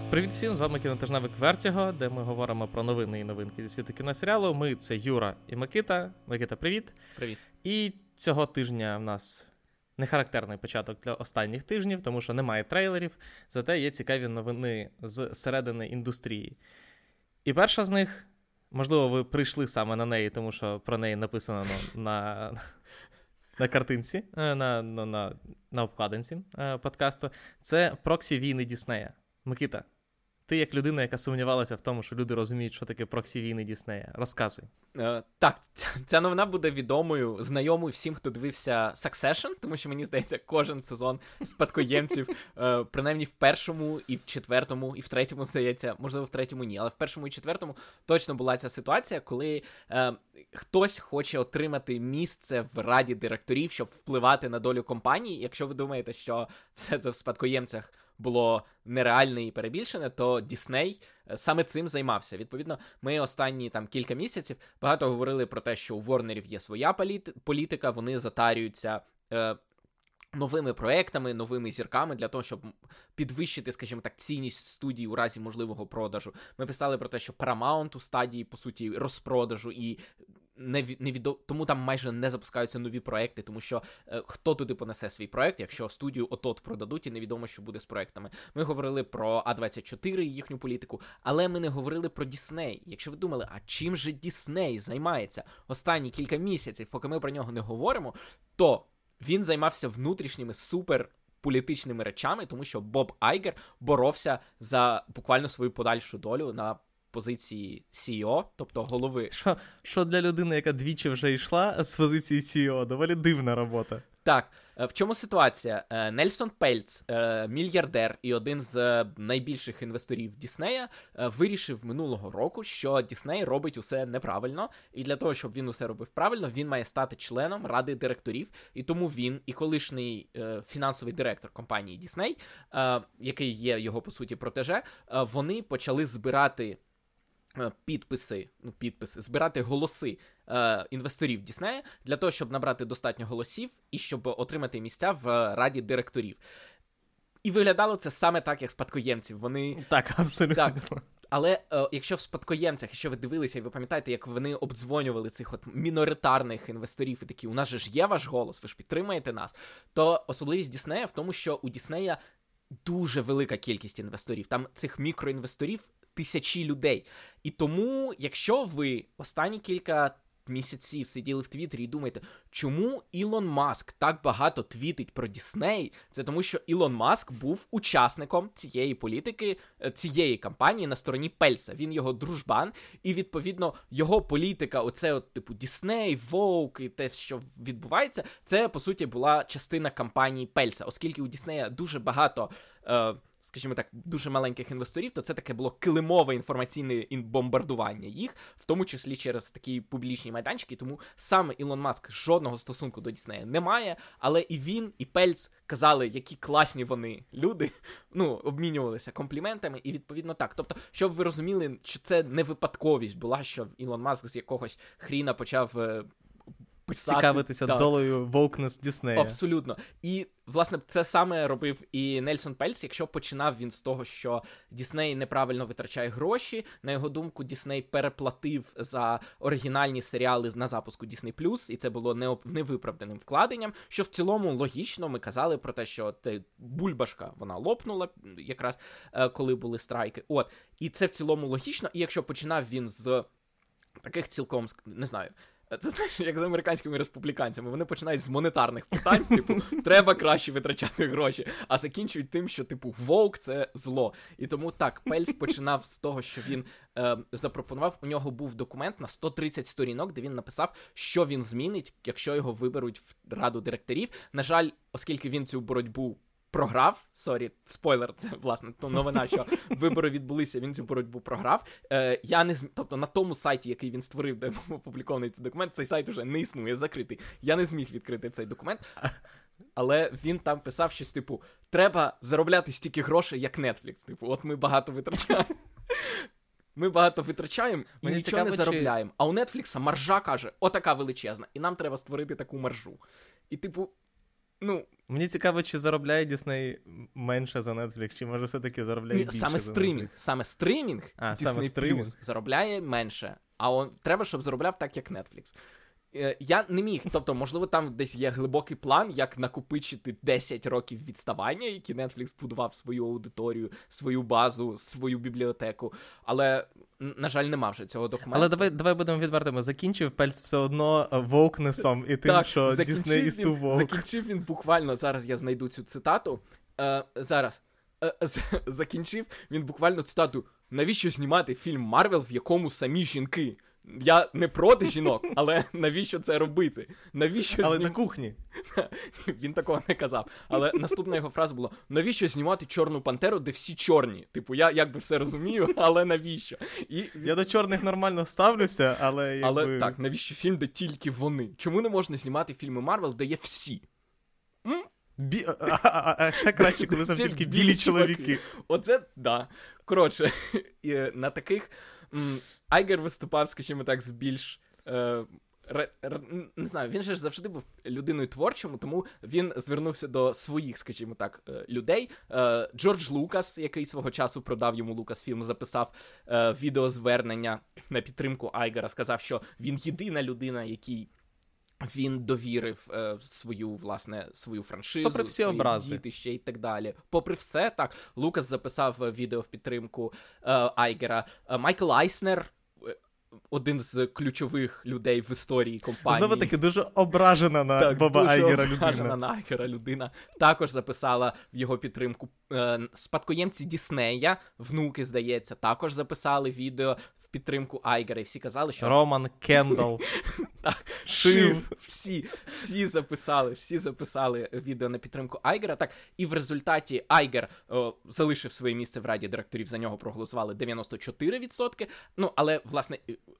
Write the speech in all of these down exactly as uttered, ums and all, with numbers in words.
Привіт всім, з вами кінотижневик Vertigo, де ми говоримо про новини і новинки зі світу кіносеріалу. Ми — це Юра і Микита. Микита, привіт. Привіт. І цього тижня в нас нехарактерний початок для останніх тижнів, тому що немає трейлерів, зате є цікаві новини з середини індустрії. І перша з них, можливо, ви прийшли саме на неї, тому що про неї написано на... на картинці, на, на, на, на обкладинці подкасту, це проксі-війни Діснея. Микита, ти як людина, яка сумнівалася в тому, що люди розуміють, що таке проксі-війни Діснея, розказуй. Е, так, ця, ця новина буде відомою, знайомою всім, хто дивився Succession, тому що, мені здається, кожен сезон спадкоємців, е, принаймні в першому і в четвертому, і в третьому, здається, можливо, в третьому ні, але в першому і четвертому точно була ця ситуація, коли е, хтось хоче отримати місце в раді директорів, щоб впливати на долю компанії. Якщо ви думаєте, що все це в спадкоємцях було нереальне і перебільшене, то Дісней саме цим займався. Відповідно, ми останні там кілька місяців багато говорили про те, що у Ворнерів є своя політи- політика, вони затарюються е, новими проектами, новими зірками для того, щоб підвищити, скажімо так, цінність студії у разі можливого продажу. Ми писали про те, що Paramount у стадії, по суті, розпродажу, і не, не відо... тому там майже не запускаються нові проекти, тому що е, хто туди понесе свій проект, якщо студію от-от продадуть і невідомо, що буде з проектами. Ми говорили про а двадцять чотири і їхню політику, але ми не говорили про Дісней. Якщо ви думали, а чим же Дісней займається останні кілька місяців, поки ми про нього не говоримо, то він займався внутрішніми суперполітичними речами, тому що Боб Айгер боровся за буквально свою подальшу долю на позиції сі і о, тобто голови. Що, що для людини, яка двічі вже йшла з позиції сі і о, доволі дивна робота. Так, в чому ситуація? Нельсон Пельц, мільярдер і один з найбільших інвесторів Діснея, вирішив минулого року, що Дісней робить усе неправильно, і для того, щоб він усе робив правильно, він має стати членом ради директорів, і тому він і колишній фінансовий директор компанії Дісней, який є його, по суті, протеже, вони почали збирати підписи, ну, підписи, збирати голоси е, інвесторів Діснея для того, щоб набрати достатньо голосів і щоб отримати місця в раді директорів. І виглядало це саме так, як спадкоємців. Вони... Так, абсолютно. Так. Але е, якщо в спадкоємцях, якщо ви дивилися і ви пам'ятаєте, як вони обдзвонювали цих от міноритарних інвесторів і такі, у нас же ж є ваш голос, ви ж підтримаєте нас, то особливість Діснея в тому, що у Діснея дуже велика кількість інвесторів. Там цих мікроінвесторів тисячі людей. І тому, якщо ви останні кілька місяців сиділи в Твіттері і думаєте, чому Ілон Маск так багато твітить про Дісней, це тому, що Ілон Маск був учасником цієї політики, цієї кампанії на стороні Пельса. Він його дружбан, і, відповідно, його політика, оце от, типу, Дісней, Vogue і те, що відбувається, це, по суті, була частина кампанії Пельса. Оскільки у Діснея дуже багато... Е- скажімо так, дуже маленьких інвесторів, то це таке було килимове інформаційне бомбардування їх, в тому числі через такі публічні майданчики, тому саме Ілон Маск жодного стосунку до Діснея не має, але і він, і Пельц казали, які класні вони люди, ну, обмінювалися компліментами, і відповідно так. Тобто, щоб ви розуміли, що це не випадковість була, що Ілон Маск з якогось хріна почав... писати, цікавитися так. долею wokeness Діснея. Абсолютно. І, власне, це саме робив і Нельсон Пельц, якщо починав він з того, що Дісней неправильно витрачає гроші. На його думку, Дісней переплатив за оригінальні серіали на запуску Disney плюс, і це було невиправданим вкладенням, що в цілому логічно. Ми казали про те, що те, бульбашка, вона лопнула якраз, коли були страйки. От. І це в цілому логічно. І якщо починав він з таких цілком, не знаю, це, знаєш, як з американськими республіканцями. Вони починають з монетарних питань, типу, треба краще витрачати гроші, а закінчують тим, що, типу, Vogue – це зло. І тому так, Пельц починав з того, що він е, запропонував, у нього був документ на сто тридцять сторінок, де він написав, що він змінить, якщо його виберуть в раду директорів. На жаль, оскільки він цю боротьбу програв, сорі, спойлер, це, власне, новина, що вибори відбулися, він цю боротьбу програв. Е, я не зм... Тобто на тому сайті, який він створив, де був опублікований цей документ, цей сайт уже не існує, закритий. Я не зміг відкрити цей документ, але він там писав щось, типу, треба заробляти стільки грошей, як Netflix. Типу, от ми багато витрачаємо. Ми багато витрачаємо і Мені нічого цікаво, не заробляємо. Чи... А у Netflix маржа, каже, отака величезна, і нам треба створити таку маржу. І, типу, Ну, мені цікаво, чи заробляє Disney менше за Netflix, чи може все-таки заробляє ні, більше саме за стримінг, Netflix? саме стримінг, А, Disney саме стримінг. Plus заробляє менше, а он, треба, щоб заробляв так, як Netflix. Е, я не міг, тобто, можливо, там десь є глибокий план, як накопичити десять років відставання, які Netflix будував свою аудиторію, свою базу, свою бібліотеку, але, на жаль, нема вже цього документу. Але давай, давай будемо відвертими. Закінчив Пельц все одно вовкнесом і тим, так, що Disney is too woke. Закінчив він буквально, зараз я знайду цю цитату, е, зараз, е, з, закінчив він буквально цитату: навіщо знімати фільм Марвел, в якому самі жінки? Я не проти жінок, але навіщо це робити? Навіщо Але знім... на кухні. Він такого не казав. Але наступна його фраза була: навіщо знімати Чорну Пантеру, де всі чорні? Типу, я якби все розумію, але навіщо? І... Я до чорних нормально ставлюся, але якби... Але так, навіщо фільм, де тільки вони? Чому не можна знімати фільми Марвел, де є всі? М? Бі... А, а, а ще краще, коли там Всі тільки білі білі чуваки. чоловіки. Оце, да. Коротше, і на таких... М, Айгер виступав, скажімо так, з більш... Е, ре, ре, не знаю, він же ж завжди був людиною творчою, тому він звернувся до своїх, скажімо так, е, людей. Е, Джордж Лукас, який свого часу продав йому Лукасфільм, записав е, відеозвернення на підтримку Айгера, сказав, що він єдина людина, якій він довірив е, свою, власне, свою франшизу, попри всі свої образи. дітище і так далі. Попри все, так, Лукас записав відео в підтримку е, Айгера. Е, Майкл Айснер, е, один з ключових людей в історії компанії. Знову таки дуже ображена на так, Боба дуже Айгера ображена людина. на Айгера людина. Також записала в його підтримку е, спадкоємці Діснея, внуки, здається, також записали відео в підтримку Айгера. І всі казали, що... Роман Кендалл. Так, Шив. Шив. Всі, всі записали, всі записали відео на підтримку Айгера. Так, і в результаті Айгер о, залишив своє місце в раді директорів, за нього проголосували дев'яносто чотири відсотки. Ну, але, власне,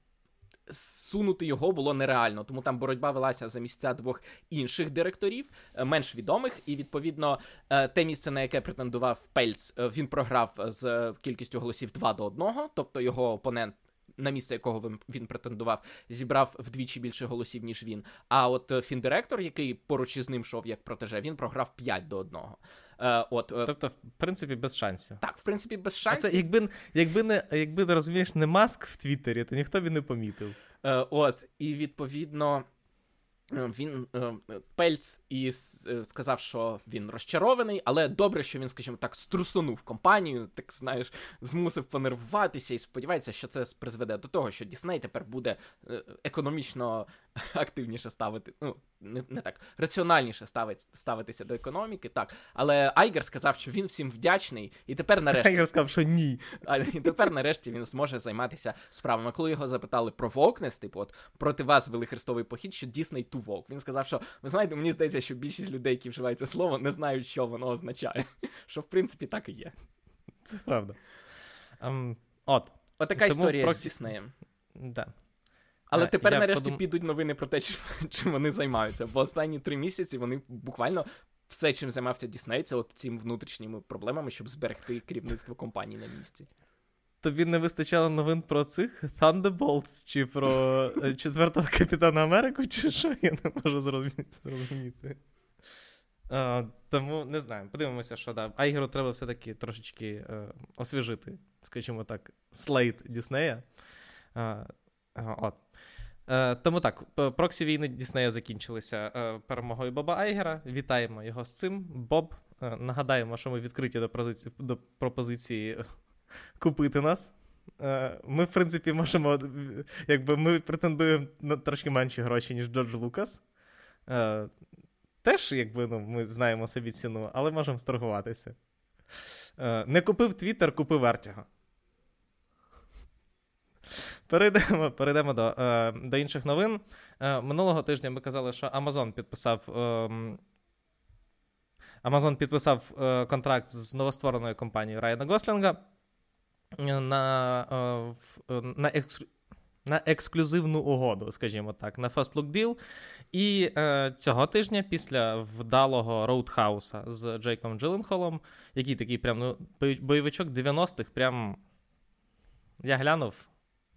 сунути його було нереально, тому там боротьба велася за місця двох інших директорів, менш відомих, і, відповідно, те місце, на яке претендував Пельц, він програв з кількістю голосів два до одного, тобто його опонент, на місце якого він претендував, зібрав вдвічі більше голосів, ніж він. А от фіндиректор, який поруч із ним шов як протеже, він програв п'ять до одного. Е, от, е... Тобто, в принципі, без шансів. Так, в принципі, без шансів. А це, якби, якби, не, якби, не розумієш, не Маск в Твіттері, то ніхто б і не помітив. Е, от, і, відповідно, він, Пельц, і сказав, що він розчарований, але добре, що він, скажімо так, струсунув компанію, так, знаєш, змусив понервуватися і сподівається, що це призведе до того, що Дісней тепер буде економічно активніше ставити, ну, не, не так, раціональніше ставить, ставитися до економіки, так. Але Айгер сказав, що він всім вдячний, і тепер нарешті... Айгер сказав, що ні. А, і тепер нарешті він зможе займатися справами. Коли його запитали про вокнес, типу, от, проти вас вели хрестовий похід, що Дісней ту вок. Він сказав, що, ви знаєте, мені здається, що більшість людей, які вживають це слово, не знають, що воно означає. Що, в принципі, так і є. Це правда. Um, от. Отака Тому історія проксі... з Діснеєм. Да. Але а, тепер, нарешті, подум... підуть новини про те, чим вони займаються. Бо останні три місяці вони буквально все, чим займався Дісней, це от цими внутрішніми проблемами, щоб зберегти керівництво компанії на місці. Тобі не вистачало новин про цих Thunderbolts, чи про четвертого Капітана Америку, чи що? Я не можу зрозуміти. А, тому, не знаю, подивимося, що да. Айгеру треба все-таки трошечки е, освіжити, скажімо так, слейт Діснея. А, от. Е, тому так, проксі війни Діснея закінчилися е, перемогою Боба Айгера. Вітаємо його з цим. Боб, е, нагадаємо, що ми відкриті до, пропозиції, до пропозиції купити нас. Е, ми, в принципі, можемо, якби ми претендуємо на трошки менші гроші, ніж Джордж Лукас. Е, теж, якби, ну, ми знаємо собі ціну, але можемо сторгуватися. Е, не купив Твіттер, купив Вертіго. Перейдемо, перейдемо до, е, до інших новин. Е, минулого тижня ми казали, що Amazon підписав, е, Amazon підписав е, контракт з новоствореною компанією Райана Гослінга на, е, на, екс, на ексклюзивну угоду, скажімо так, на First Look Deal. І е, цього тижня, після вдалого Роудхауса з Джейком Джилленхолом, який такий прям, ну, бойовичок дев'яностих, прям, я глянув,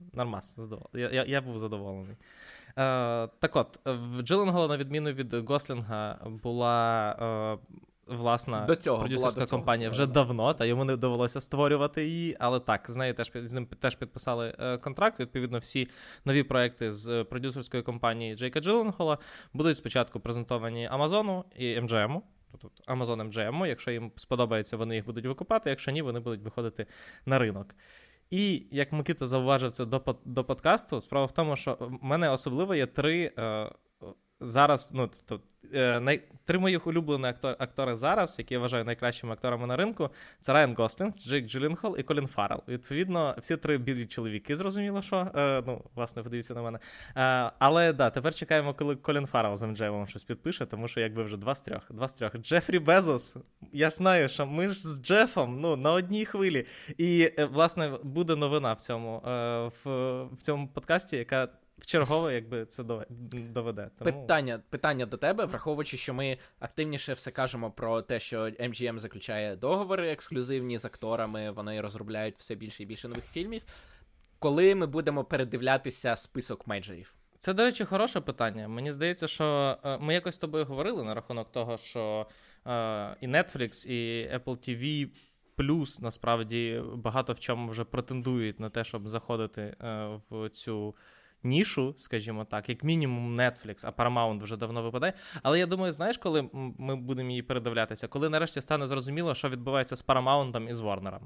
нормас, задоволений. Я, я, я був задоволений. Е, так от, в Джилленхола, на відміну від Гослінга, була е, власна продюсерська компанія вже давно, та йому не довелося створювати її, але так, з нею теж, з ним теж підписали е, контракт. Відповідно, всі нові проекти з продюсерської компанії Джейка Джилленхола будуть спочатку презентовані Амазону і ем джі ем. Тобто Amazon ем джі ем, якщо їм сподобається, вони їх будуть викупати, якщо ні, вони будуть виходити на ринок. І, як Микита зауважив це до, до подкасту, справа в тому, що в мене особливо є три е, зараз, ну, тобто, е, най, три моїх улюблених актор, актори зараз, які я вважаю найкращими акторами на ринку, це Райан Гослінг, Джейк Джилленхол і Колін Фаррелл. Відповідно, всі три білі чоловіки, зрозуміло, що, е, ну, власне, подивіться на мене. Е, але, да, тепер чекаємо, коли Колін Фаррелл з ем джі ем щось підпише, тому що, якби вже два з трьох, два з трьох. Джефрі Безос, я знаю, що ми ж з Джефом, ну, на одній хвилі. І, е, власне, буде новина в цьому, е, в, в цьому подкасті, яка вчергове, якби це доведе. Тому... Питання, питання до тебе, враховуючи, що ми активніше все кажемо про те, що ем джі ем заключає договори ексклюзивні з акторами, вони розробляють все більше і більше нових фільмів. Коли ми будемо передивлятися список мейджорів? Це, до речі, хороше питання. Мені здається, що е, ми якось з тобою говорили на рахунок того, що е, і Netflix, і Apple ті ві плюс, насправді, багато в чому вже претендують на те, щоб заходити е, в цю нішу, скажімо так, як мінімум Netflix, а Paramount вже давно випадає. Але я думаю, знаєш, коли ми будемо її передивлятися? Коли нарешті стане зрозуміло, що відбувається з Paramount і з Warner'ами.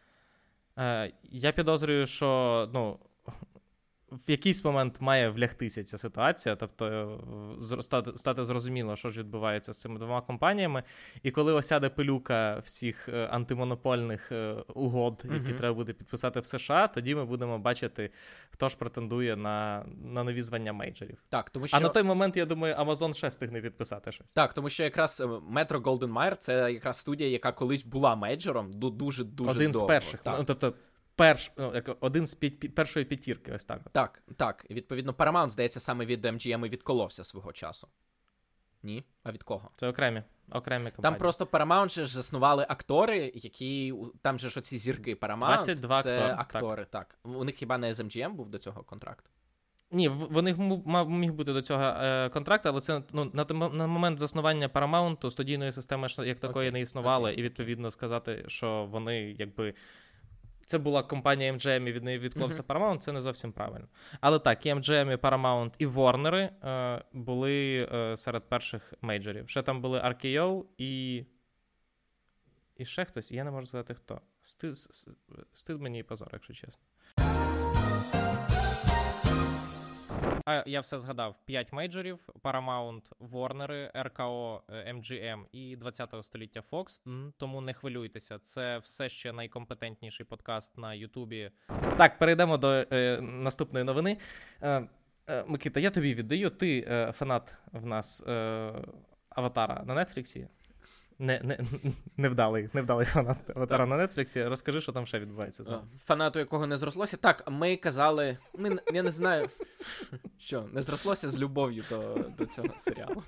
Е, я підозрюю, що, ну, в якийсь момент має влягтися ця ситуація, тобто стати, стати зрозуміло, що ж відбувається з цими двома компаніями, і коли осяде пилюка всіх антимонопольних угод, які mm-hmm. треба буде підписати в США, тоді ми будемо бачити, хто ж претендує на, на нові звання мейджорів. Так, тому що... А на той момент, я думаю, Amazon ще встигне підписати щось. Так, тому що якраз Metro Goldwyn Mayer — це якраз студія, яка колись була мейджором дуже-дуже Один довго. Один з перших, так. Ну, тобто Перш, один з пі- першої п'ятірки, ось так. Так, так. І, відповідно, Paramount, здається, саме від ем джі ем і відколовся свого часу. Ні? А від кого? Це окремі, окремі компанії. Там просто Paramount же ж заснували актори, які... Там же ж оці зірки Paramount. двадцять два це актори, актори, так. так. У них хіба не з ем джі ем був до цього контракт? Ні, в них міг бути до цього е, контракт, але це, ну, на, на момент заснування Paramount студійної системи як такої okay. не існувало, okay. і, відповідно, сказати, що вони, якби... Це була компанія ем джі ем, і від неї відклався uh-huh. Paramount, це не зовсім правильно. Але так, і ем джі ем, і Paramount, і Warner е, були е, серед перших мейджорів. Ще там були ар кей о і... І ще хтось, і я не можу сказати хто. Стид, стид мені і позор, якщо чесно. А я все згадав. П'ять мейджорів: Paramount, Warner, ар кей о, ем джі ем і двадцятого століття Fox. Тому не хвилюйтеся, це все ще найкомпетентніший подкаст на Ютубі. Так, перейдемо до е, наступної новини. Е, е, Микита, я тобі віддаю. Ти е, фанат в нас е, Аватара на Нетфліксі. Не, не, невдалий, невдалий фанат Аватара на Нетфліксі. Розкажи, що там ще відбувається з ним. Фанату, якого не зрослося. Так, ми казали... Ми, я не знаю, що, не зрослося з любов'ю до, до цього серіалу.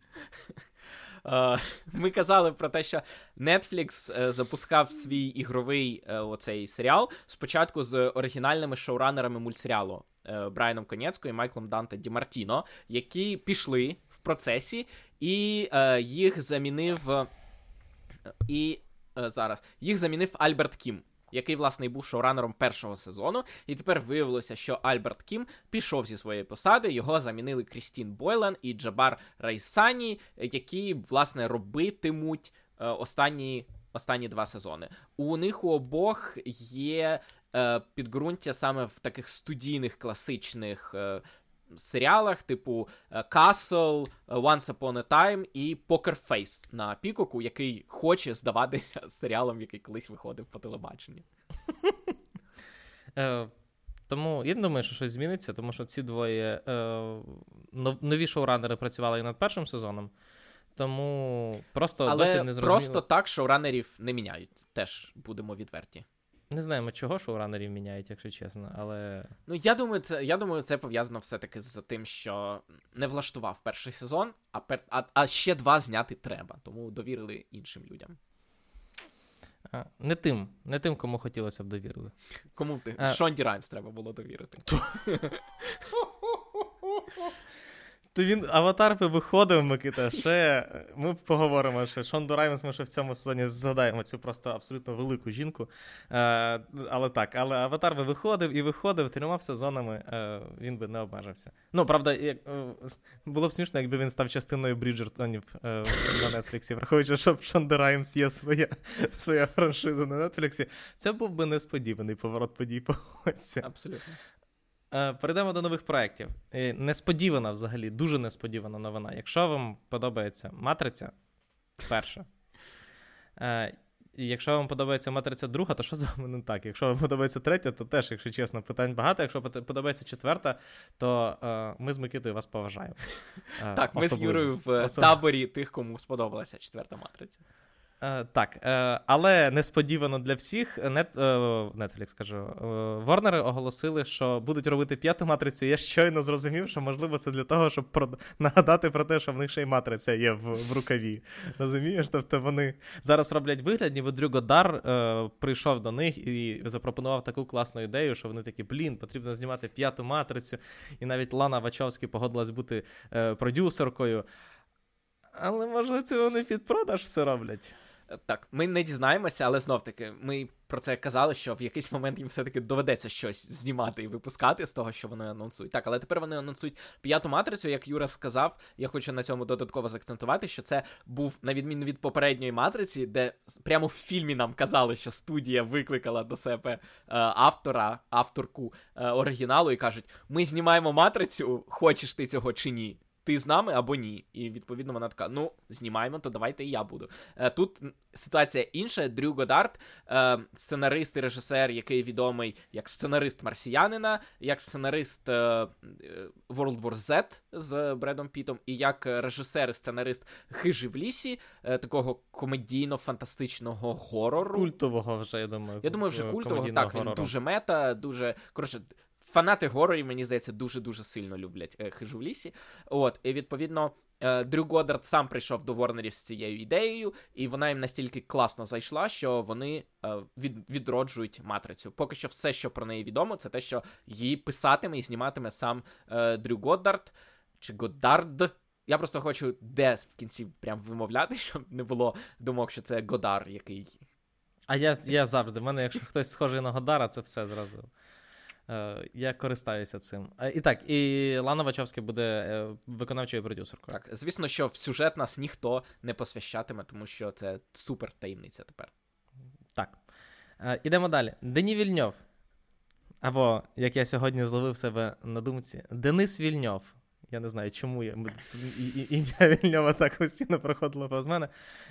Uh, ми казали про те, що Netflix uh, запускав свій ігровий uh, оцей серіал спочатку з оригінальними шоуранерами мультсеріалу uh, Брайаном Конєцко і Майклом Данте Ді Мартіно, які пішли в процесі, і uh, їх замінив uh, і uh, зараз їх замінив Альберт Кім, який, власне, і був шоуранером першого сезону, і тепер виявилося, що Альберт Кім пішов зі своєї посади, його замінили Крістін Бойлан і Джабар Райсані, які, власне, робитимуть е, останні, останні два сезони. У них у обох є е, підґрунтя саме в таких студійних класичних е, серіалах, типу Castle, Once Upon a Time і Poker Face на Пікоку, який хоче здаватися серіалом, який колись виходив по телебаченню. Е, тому я не думаю, що щось зміниться, тому що ці двоє е, нові шоуранери працювали і над першим сезоном, тому просто Але досі не зрозуміло. просто так шоуранерів не міняють, теж будемо відверті. Не знаємо, чого шоуранерів міняють, якщо чесно, але... Ну, я думаю, це, я думаю, це пов'язано все-таки з тим, що не влаштував перший сезон, а, пер, а, а ще два зняти треба, тому довірили іншим людям. Не тим, не тим, кому хотілося б довірили. Кому ти? А... Шонді Раймс треба було довірити. То він аватар би виходив, Микита, ще ми поговоримо, що Шонду Раймс ми ще в цьому сезоні згадаємо цю просто абсолютно велику жінку. Е, але так, але аватар би виходив і виходив трьома сезонами, е, він би не обмежився. Ну, правда, як, е, було б смішно, якби він став частиною Бріджертонів е, на Нетфліксі, враховуючи, що Шонда Раймс є своя, своя франшиза на Нетфліксі. Це був би несподіваний поворот подій по хоці. Абсолютно. Перейдемо до нових проєктів. Несподівана взагалі, дуже несподівана новина. Якщо вам подобається «Матриця» перша, і якщо вам подобається «Матриця» друга, то що з вами не так? Якщо вам подобається третя, то теж, якщо чесно, питань багато. Якщо подобається четверта, то ми з Микитою вас поважаємо. Так, ми з Юрою в таборі тих, кому сподобалася четверта «Матриця». Uh, так, uh, але несподівано для всіх, Net, uh, Netflix, кажу, uh, Ворнери оголосили, що будуть робити п'яту матрицю. Я щойно зрозумів, що, можливо, це для того, щоб про... нагадати про те, що в них ще й матриця є в, в рукаві. Розумієш? Тобто вони зараз роблять вигляд, ніби Дрю Годдар uh, прийшов до них і запропонував таку класну ідею, що вони такі, блін, потрібно знімати п'яту матрицю. І навіть Лана Вачовські погодилась бути uh, продюсеркою. Але, може, це вони під продаж все роблять? Так, ми не дізнаємося, але знов-таки, ми про це казали, що в якийсь момент їм все-таки доведеться щось знімати і випускати з того, що вони анонсують. Так, але тепер вони анонсують п'яту матрицю, як Юра сказав, я хочу на цьому додатково заакцентувати, що це був, на відміну від попередньої матриці, де прямо в фільмі нам казали, що студія викликала до себе е, автора, авторку е, оригіналу і кажуть, ми знімаємо матрицю, хочеш ти цього чи ні? Ти з нами або ні. І, відповідно, вона така, ну, знімаємо, то давайте і я буду. Е, тут ситуація інша. Дрю Годдард, е, сценарист і режисер, який відомий як сценарист «Марсіянина», як сценарист е, World War Z з Бредом Пітом, і як режисер і сценарист «Хижі в лісі», е, такого комедійно-фантастичного горору. Культового вже, я думаю. Я думаю, вже культового. Так, він горору. Дуже мета, дуже, коротше, фанати горорів, мені здається, дуже-дуже сильно люблять е, «Хижу в лісі». От, і, відповідно, е, Дрю Годдард сам прийшов до Ворнерів з цією ідеєю, і вона їм настільки класно зайшла, що вони е, від, відроджують матрицю. Поки що все, що про неї відомо, це те, що її писатиме і зніматиме сам е, Дрю Годдард, чи Годдард. Я просто хочу де в кінці прям вимовляти, щоб не було думок, що це Годар, який... А я, я завжди, в мене, якщо хтось схожий на Годара, це все зразу... Я користаюся цим. І так, і Лана Вачовська буде виконавчою продюсеркою. Так, звісно, що в сюжет нас ніхто не посвящатиме, тому що це супер таємниця тепер. Так. Ідемо далі. Дені Вільньов. Або, як я сьогодні зловив себе на думці, Денис Вільньов. Я не знаю, чому я... ім'я Вільньова так постійно проходило повз мене.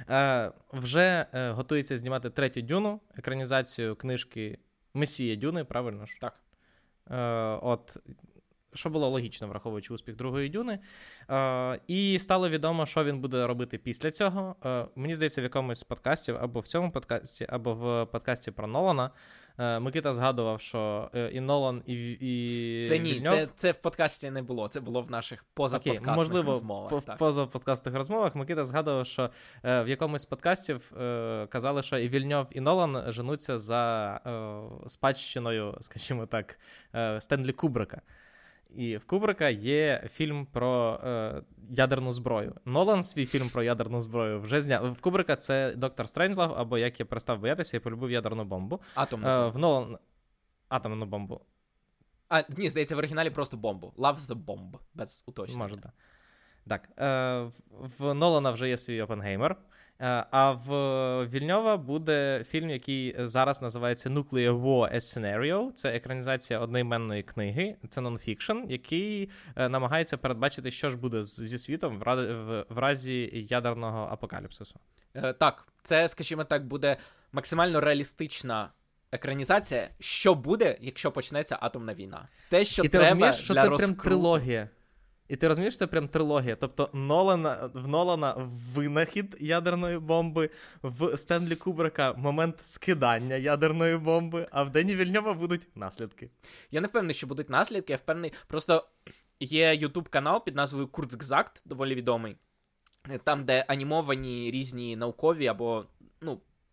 Вже готується знімати третю Дюну, екранізацію книжки Месія Дюни, правильно ж? Так. Е, от, що було логічно, враховуючи успіх другої Дюни. Е, і стало відомо, що він буде робити після цього. Е, мені здається, в якомусь з подкастів, або в цьому подкасті, або в подкасті про Нолана, е, Микита згадував, що і Нолан, і, і Це ні, Вільньов... це, це в подкасті не було, це було в наших позаподкастних Окей, можливо, розмовах. Можливо, в позаподкастних розмовах Микита згадував, що е, в якомусь з подкастів е, казали, що і Вільньов, і Нолан женуться за е, спадщиною, скажімо так, е, Стенлі Кубрика. І в Кубрика є фільм про е, ядерну зброю. Нолан свій фільм про ядерну зброю вже зняв. В Кубрика це «Доктор Стренджлав», або «Як я перестав боятися і полюбив ядерну бомбу». Атомну е, в Нолан... Атомну бомбу. А, ні, здається, в оригіналі просто бомбу. Loves the bomb, без уточнення. Може, так. Так, е, в, в Нолана вже є свій «Опенгеймер», е, а в Вільньова буде фільм, який зараз називається «Nuclear War: A Scenario». Це екранізація одноіменної книги, це нонфікшн, який е, намагається передбачити, що ж буде з, зі світом в, в, в разі ядерного апокаліпсису. Е, так, це, скажімо так, буде максимально реалістична екранізація, що буде, якщо почнеться атомна війна. Те, що І треба ти розумієш, що для це розкруту. прям трилогія. І ти розумієш, що це прям трилогія. Тобто Нолана, в Нолана винахід ядерної бомби, в Стенлі Кубрика момент скидання ядерної бомби, а в Дені Вільньова будуть наслідки. Я не впевнений, що будуть наслідки, я впевнений. Просто є YouTube-канал під назвою Kurzgesagt, доволі відомий, там, де анімовані різні наукові або, ну,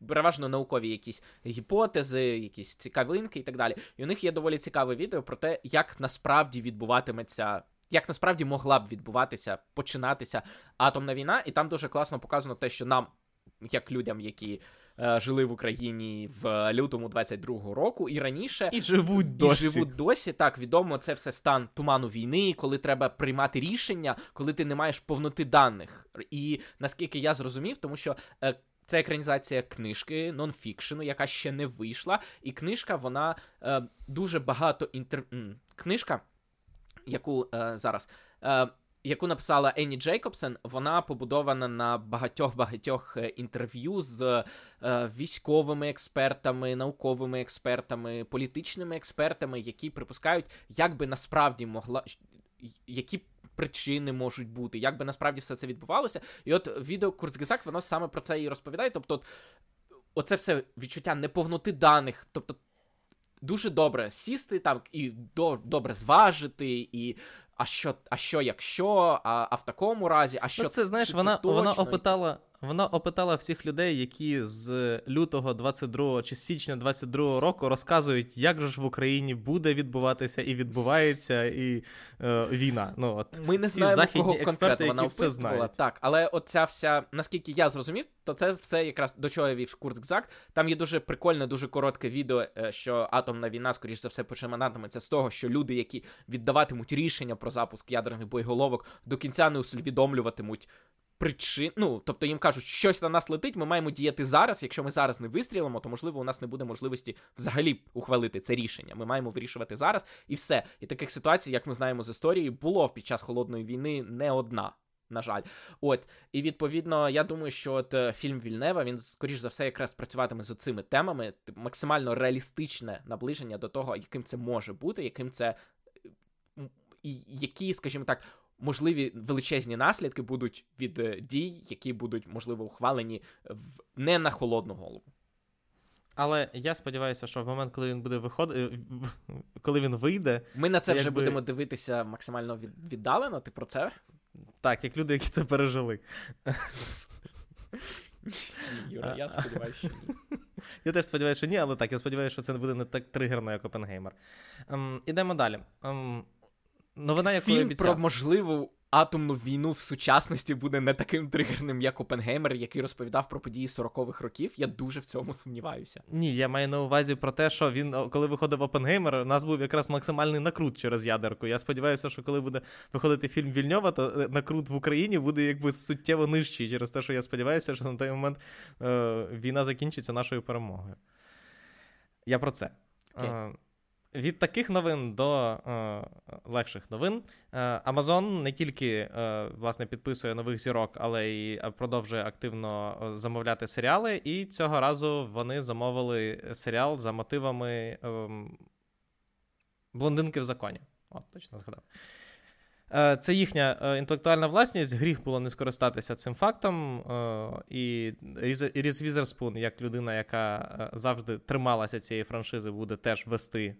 переважно наукові якісь гіпотези, якісь цікавинки і так далі. І у них є доволі цікаве відео про те, як насправді відбуватиметься, як насправді могла б відбуватися, починатися атомна війна, і там дуже класно показано те, що нам, як людям, які е, жили в Україні в лютому двадцять другого року і раніше, і живуть досі. І живуть досі, так, відомо, це все стан туману війни, коли треба приймати рішення, коли ти не маєш повноти даних. І наскільки я зрозумів, тому що е, це екранізація книжки, нонфікшену, яка ще не вийшла, і книжка, вона е, дуже багато інтер... Книжка, яку е, зараз... Е, яку написала Енні Джейкобсен, вона побудована на багатьох-багатьох інтерв'ю з е, військовими експертами, науковими експертами, політичними експертами, які припускають, як би насправді могла, які причини можуть бути, як би насправді все це відбувалося. І от відео Курцгезакт, воно саме про це і розповідає. Тобто, от, оце все відчуття неповноти даних, тобто дуже добре сісти там і до, добре зважити, і а що, а що якщо, а, а в такому разі, а що, ну, це, знаєш, це вона, точно? вона опитала, вона опитала всіх людей, які з лютого двадцять другого чи з січня двадцять другого року розказують, як же ж в Україні буде відбуватися і відбувається і е, війна. Ну, от, ми не знаємо, кого конкретно вона все знають. Так, але оця вся, наскільки я зрозумів, то це все якраз до чого я вів Курцгезакт. Там є дуже прикольне, дуже коротке відео, що атомна війна, скоріш за все, починатиметься з того, що люди, які віддаватимуть рішення про запуск ядерних боєголовок, до кінця не усвідомлюватимуть причин, ну, тобто їм кажуть, щось на нас летить, ми маємо діяти зараз, якщо ми зараз не вистрілимо, то, можливо, у нас не буде можливості взагалі ухвалити це рішення. Ми маємо вирішувати зараз, і все. І таких ситуацій, як ми знаємо з історії, було під час Холодної війни не одна, на жаль. От, і відповідно, я думаю, що от фільм Вільнева, він, скоріш за все, якраз працюватиме з цими темами, максимально реалістичне наближення до того, яким це може бути, яким це, і які, скажімо так, можливі величезні наслідки будуть від е, дій, які будуть, можливо, ухвалені в... не на холодну голову. Але я сподіваюся, що в момент, коли він буде виходити, коли він вийде... Ми на це вже якби... будемо дивитися максимально від... віддалено, ти про це? Так, як люди, які це пережили. Юра, я сподіваюся, що ні. Я теж сподіваюся, що ні, але так, я сподіваюся, що це не буде не так тригерно, як Оппенгеймер. Ем, ідемо далі. Ем, новина, яку Фільм я обіцяв. про можливу атомну війну в сучасності буде не таким тригерним, як Оппенгеймер, який розповідав про події сорокових років. Я дуже в цьому сумніваюся. Ні, я маю на увазі про те, що він, коли виходив Оппенгеймер, у нас був якраз максимальний накрут через ядерку. Я сподіваюся, що коли буде виходити фільм Вільньова, то накрут в Україні буде якби суттєво нижчий через те, що я сподіваюся, що на той момент е, війна закінчиться нашою перемогою. Я про це. Okay. Е, Від таких новин до е, легших новин. Е, Amazon не тільки е, власне підписує нових зірок, але й продовжує активно замовляти серіали. І цього разу вони замовили серіал за мотивами е, «Блондинки в законі». О, точно згадав. Е, це їхня е, інтелектуальна власність. Гріх було не скористатися цим фактом. Е, і Різ Візерспун, як людина, яка завжди трималася цієї франшизи, буде теж вести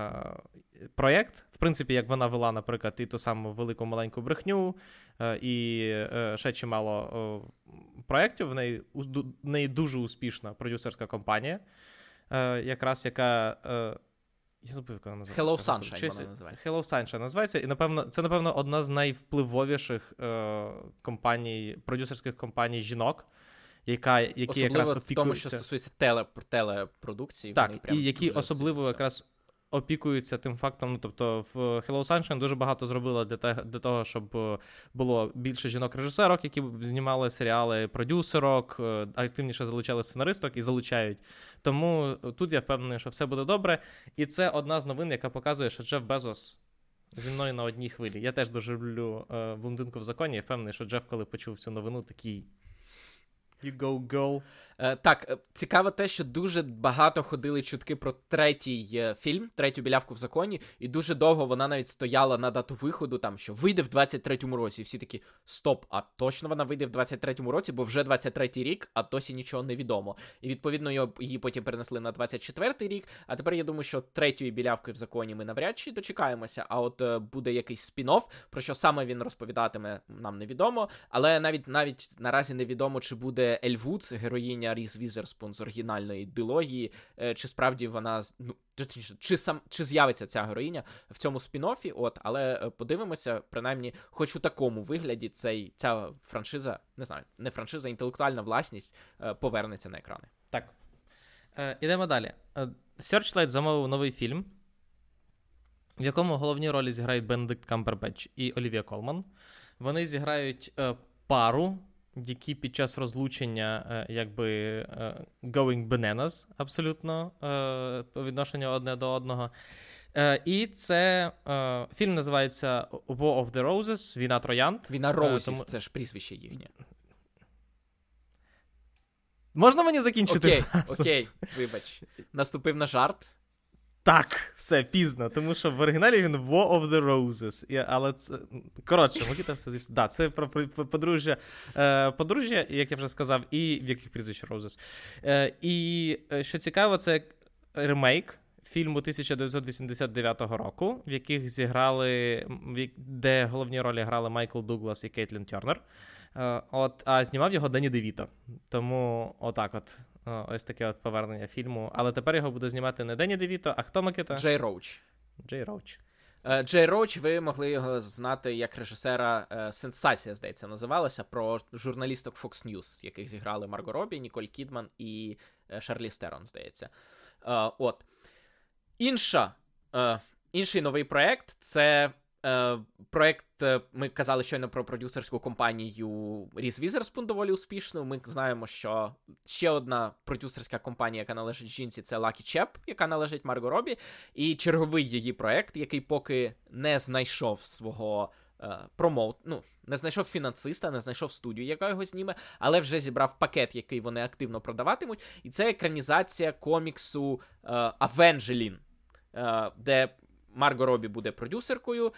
проєкт, в принципі, як вона вела, наприклад, і ту саму велику маленьку брехню, і ще чимало проєктів. В неї, в неї дуже успішна продюсерська компанія, якраз яка... Я забув, як вона називається. Hello Sunshine вона називається. Hello Sunshine називається. І, напевно, це, напевно, одна з найвпливовіших компаній, продюсерських компаній жінок, яка, які особливо якраз опікуються... в тому, що стосується теле, телепродукції. Так, і які особливо якраз опікуються тим фактом, ну, тобто в Hello Sunshine дуже багато зробила для, те, для того, щоб було більше жінок-режисерок, які знімали серіали, продюсерок, активніше залучали сценаристок і залучають. Тому тут я впевнений, що все буде добре. І це одна з новин, яка показує, що Джеф Безос зі мною на одній хвилі. Я теж дуже люблю е, «Блондинку в законі», і впевнений, що Джеф, коли почув цю новину, такий You go, girl. Е, так, цікаво те, що дуже багато ходили чутки про третій фільм, третю білявку в законі, і дуже довго вона навіть стояла на дату виходу, там, що вийде в двадцять третьому році. І всі такі, стоп, а точно вона вийде в двадцять третьому році, бо вже двадцять третій рік, а досі нічого не відомо. І відповідно її потім перенесли на двадцять четвертий рік, а тепер я думаю, що третьої білявки в законі ми навряд чи дочекаємося, а от е, буде якийсь спін-офф, про що саме він розповідатиме, нам невідомо, але навіть, навіть наразі невідомо, чи буде буде Ель Вудс, героїня Різ Візерспун з оригінальної дилогії, чи справді вона, ну, чи, чи, сам, чи з'явиться ця героїня в цьому спін-оффі, от, але подивимося, принаймні, хоч у такому вигляді цей, ця франшиза, не знаю, не франшиза, інтелектуальна власність повернеться на екрани. Так. Е, ідемо далі. Searchlight замовив новий фільм, в якому головні ролі зіграють Бенедикт Камбербетч і Олівія Колман. Вони зіграють е, пару, які під час розлучення е, якби е, going bananas абсолютно е, по відношенню одне до одного. Е, і це е, фільм називається War of the Roses, Війна Троянд. Війна Роузів, е, тому... це ж прізвище їхнє. Можна мені закінчити? Окей, фразу? Окей, вибач. Наступив на жарт. Так, все, пізно, тому що в оригіналі він War of the Roses. І, але це... Коротше, Микита все зіпсував. Да, це про подружжя, е, подружжя, як я вже сказав, і в яких прізвище Roses. Е, і що цікаво, це ремейк фільму тисяча дев'ятсот вісімдесят дев'ятого року, в яких зіграли, де головні ролі грали Майкл Дуглас і Кейтлін Тернер. Е, от, а знімав його Дені Девіто. Тому отак от. Ось таке от повернення фільму. Але тепер його буде знімати не Дені Девіто, а хто, Микита? Джей Роуч. Джей Роуч. Uh, Джей Роуч, ви могли його знати як режисера uh, «Сенсація», здається, називалася, про журналісток Fox News, яких зіграли Марго Робі, Ніколь Кідман і uh, Шарлі Стерон, здається. Uh, от. Інша, uh, інший новий проєкт – це Uh, проект, uh, ми казали щойно про продюсерську компанію Різ Візерспун, доволі успішну. Ми знаємо, що ще одна продюсерська компанія, яка належить жінці, це Lucky Chap, яка належить Марго Робі. І черговий її проект, який поки не знайшов свого uh, промоут, ну, не знайшов фінансиста, не знайшов студію, яка його зніме, але вже зібрав пакет, який вони активно продаватимуть. І це екранізація коміксу uh, «Авенджелін», uh, де Марго Робі буде продюсеркою,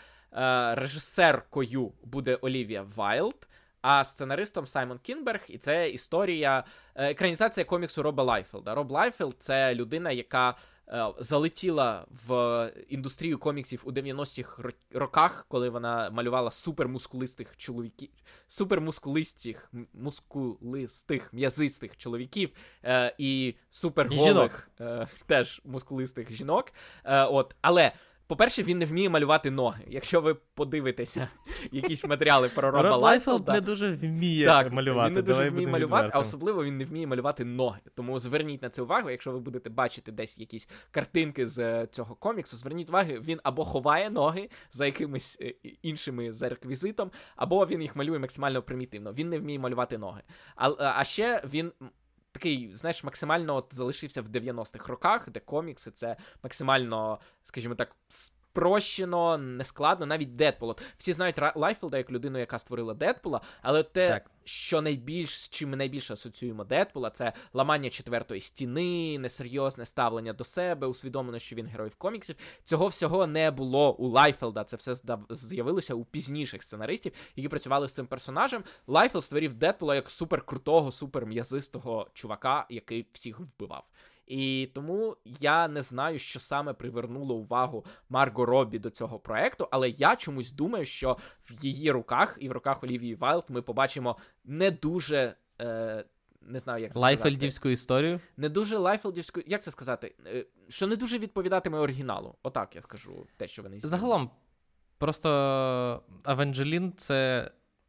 режисеркою буде Олівія Вайлд, а сценаристом Саймон Кінберг, і це історія, екранізація коміксу Роба Лайфелда. Роб Лайфелд – це людина, яка залетіла в індустрію коміксів у дев'яностих роках, коли вона малювала супермускулистих чоловіків, супермускулистих, мускулистих, м'язистих чоловіків е, і суперголих е, теж мускулистих жінок. Е, от, але по-перше, він не вміє малювати ноги. Якщо ви подивитеся якісь матеріали про Роба Роб Лайфелда... не дуже вміє так, малювати. він не дуже Давай вміє малювати, відвертим. а особливо він не вміє малювати ноги. Тому зверніть на це увагу, якщо ви будете бачити десь якісь картинки з цього коміксу, зверніть увагу, він або ховає ноги за якимись іншими за реквізитом, або він їх малює максимально примітивно. Він не вміє малювати ноги. А, а ще він... такий, знаєш, максимально от залишився в дев'яностих роках, де комікси – це максимально, скажімо так, спрощено, нескладно, навіть Дедпул. От всі знають Лайфелда як людину, яка створила Дедпула, але те, так. що найбільш, з чим ми найбільше асоціюємо Дедпула, це ламання четвертої стіни, несерйозне ставлення до себе, усвідомлено, що він герой в коміксів. Цього всього не було у Лайфелда, це все з'явилося у пізніших сценаристів, які працювали з цим персонажем. Лайфелд створив Дедпула як суперкрутого, суперм'язистого чувака, який всіх вбивав. І тому я не знаю, що саме привернуло увагу Марго Робі до цього проекту, але я чомусь думаю, що в її руках і в руках Олівії Вайлд ми побачимо не дуже, е, не знаю, як це сказати. Лайфелдівську історію? Не дуже лайфелдівську, як це сказати? Е, що не дуже відповідатиме оригіналу. Отак я скажу те, що вони... Загалом, просто Авенджелін – це...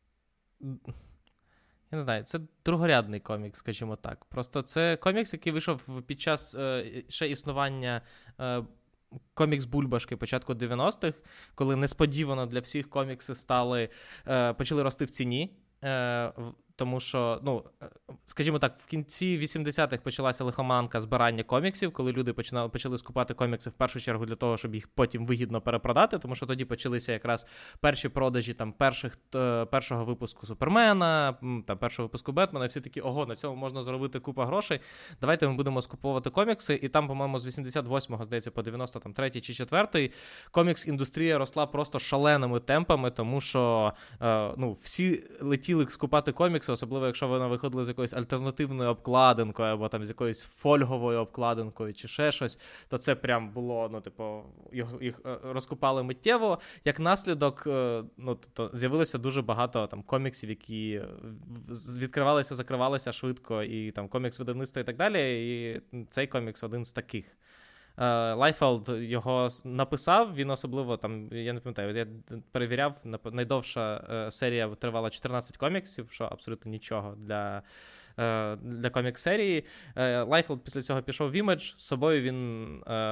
Я не знаю, це другорядний комікс, скажімо так. Просто це комікс, який вийшов під час е, ще існування е, комікс-бульбашки початку дев'яностих, коли несподівано для всіх комікси стали, е, почали рости в ціні. Е, тому що, ну, скажімо так, в кінці вісімдесятих почалася лихоманка збирання коміксів, коли люди починали, почали скупати комікси в першу чергу для того, щоб їх потім вигідно перепродати, тому що тоді почалися якраз перші продажі там перших, першого випуску Супермена, там, першого випуску Бетмена, і всі такі, ого, на цьому можна заробити купа грошей, давайте ми будемо скуповувати комікси, і там, по-моєму, з вісімдесят восьмого, здається, по дев'яносто третій чи четвертий комікс-індустрія росла просто шаленими темпами, тому що, е, ну, всі летіли скупати комікси комікси, особливо якщо вони виходили з якоюсь альтернативною обкладинкою, або там з якоюсь фольговою обкладинкою, чи ще щось, то це прям було, ну, типу, їх, їх розкупали миттєво. Як наслідок, ну, тобто, з'явилося дуже багато там коміксів, які відкривалися, закривалися швидко, і там комікс-видавництва і так далі, і цей комікс один з таких. Лайфелд його написав, він особливо, там, я не пам'ятаю, я перевіряв, найдовша серія тривала чотирнадцять коміксів, що абсолютно нічого для, для комікс-серії. Лайфелд після цього пішов в Імедж, з собою він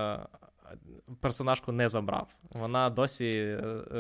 персонажку не забрав. Вона досі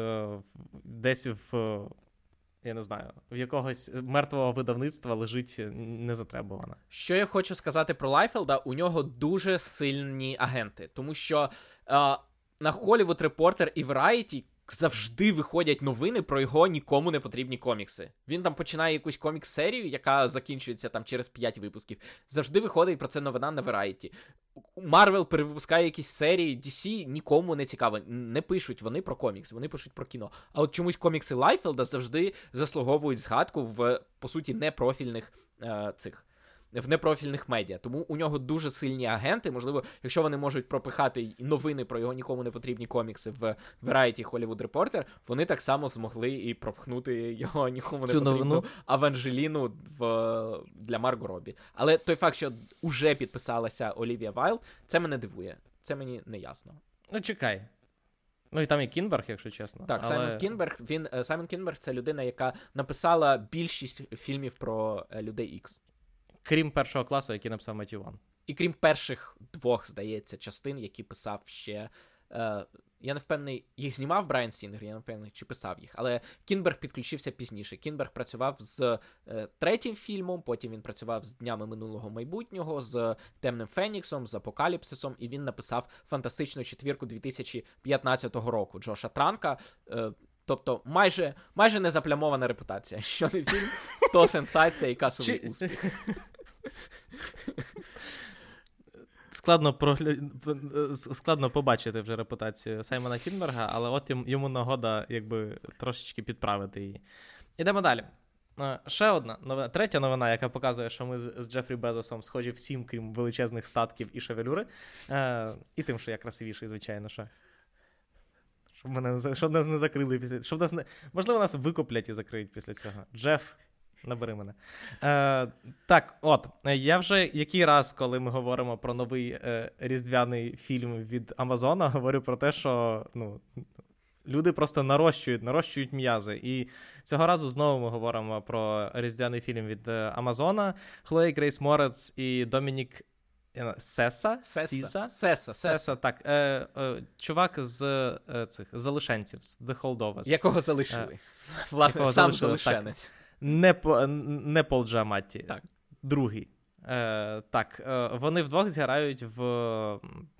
десь в, я не знаю, в якогось мертвого видавництва лежить незатребувана. Що я хочу сказати про Лайфелда, у нього дуже сильні агенти, тому що е, на Hollywood Reporter і Variety завжди виходять новини про його нікому не потрібні комікси. Він там починає якусь комікс-серію, яка закінчується там через п'ять випусків. Завжди виходить про це новина на Variety. Marvel перевипускає якісь серії, ді сі нікому не цікаво. Не пишуть вони про комікс, вони пишуть про кіно. А от чомусь комікси Лайфелда завжди заслуговують згадку в, по суті, непрофільних е, цих... в непрофільних медіа. Тому у нього дуже сильні агенти. Можливо, якщо вони можуть пропихати новини про його нікому не потрібні комікси в Variety, Hollywood Reporter, вони так само змогли і пропхнути його нікому не потрібну Аванжеліну в... для Марго Робі. Але той факт, що уже підписалася Олівія Вайлд, це мене дивує. Це мені не ясно. Ну, чекай. Ну, і там і Кінберг, якщо чесно. Так, але... Саймон Кінберг, він, Саймон Кінберг — це людина, яка написала більшість фільмів про Людей Ікс. Крім першого класу, який написав Меттью Вон. І крім перших двох, здається, частин, які писав ще... Е, я не впевнений, їх знімав Брайан Сінгер, я не впевнений, чи писав їх. Але Кінберг підключився пізніше. Кінберг працював з е, третім фільмом, потім він працював з Днями минулого майбутнього, з Темним Феніксом, з Апокаліпсисом, і він написав фантастичну четвірку дві тисячі п'ятнадцятого року Джоша Транка. Е, Тобто майже, майже незаплямована репутація. Що не фільм, то сенсація і касовий Чи... успіх. Складно, прогля... Складно побачити вже репутацію Саймона Кінберга, але от йому нагода якби трошечки підправити її. Ідемо далі. Ще одна новина, третя новина, яка показує, що ми з Джефрі Безосом схожі всім, крім величезних статків і шевелюри. І тим, що я красивіший, звичайно, що. Щоб, мене, щоб нас не закрили після... Щоб нас не... Можливо, нас викуплять і закриють після цього. Джеф, набери мене. Е, так, от, я вже який раз, коли ми говоримо про новий е, різдвяний фільм від Амазона, говорю про те, що, ну, люди просто нарощують, нарощують м'язи. І цього разу знову ми говоримо про різдвяний фільм від Амазона. Хлоя Грейс Морец і Домінік Сеса? Сеса. Сіса? Сеса. Сеса, так. Е, е, чувак з е, цих залишенців, з The Holdovers. Якого залишили. Е, Власне, якого сам залишили, залишенець. Не, не Пол Джаматті. Так. Другий. Е, так, е, вони вдвох зіграють в е,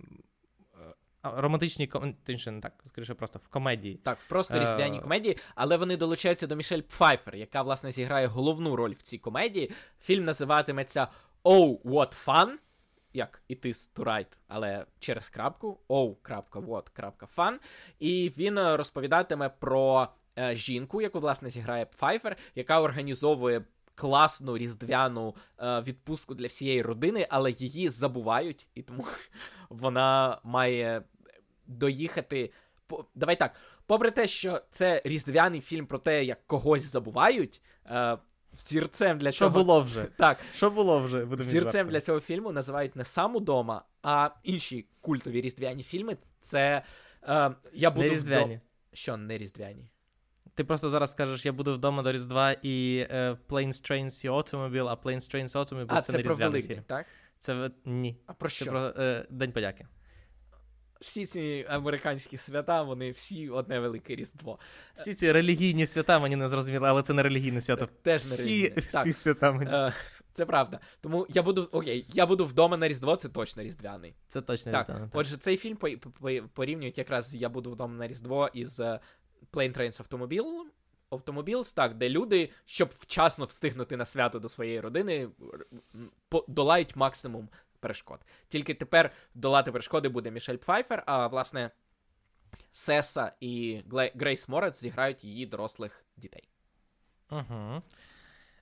романтичній комедії, не так, скоріше просто в комедії. Так, в просто різдвяній комедії, але вони долучаються до Мішель Пфайфер, яка, власне, зіграє головну роль в цій комедії. Фільм називатиметься «Oh, what fun!» як «It is to write», але через крапку «Oh, what, fun». І він розповідатиме про е, жінку, яку, власне, зіграє Пфайфер, яка організовує класну різдвяну е, відпустку для всієї родини, але її забувають, і тому вона має доїхати... По... Давай так, попри те, що це різдвяний фільм про те, як когось забувають, е, взірцем для що цього... Що було вже? Так. Що було вже? Взірцем для цього фільму називають не «Сам удома», а інші культові різдвяні фільми. Це е, «Я буду не різдвяні. Вдома». Що не різдвяні? Ти просто зараз скажеш, я буду вдома до Різдва і uh, Planes, Trains і Automobile, а Planes, Trains, Automobile а, це, це не про різдвяний Великдень, фільм. Так? Це ні. А про що? Це про uh, День подяки. Всі ці американські свята, вони всі одне велике Різдво. Всі ці релігійні свята мені не зрозуміли, але це не релігійне свято. Теж не всі, релігійне. Всі так. свята мені. Uh, це правда. Тому я буду, окей, я буду вдома на Різдво, це точно різдвяний. Це точно так. різдвяний. Так. Отже, цей фільм порівнюють якраз «Я буду вдома на Різдво» із Plane, Trains, Automobile. Automobiles, так, де люди, щоб вчасно встигнути на свято до своєї родини, долають максимум перешкод. Тільки тепер долати перешкоди буде Мішель Пфайфер, а, власне, Сеса і Грейс Морец зіграють її дорослих дітей. Угу.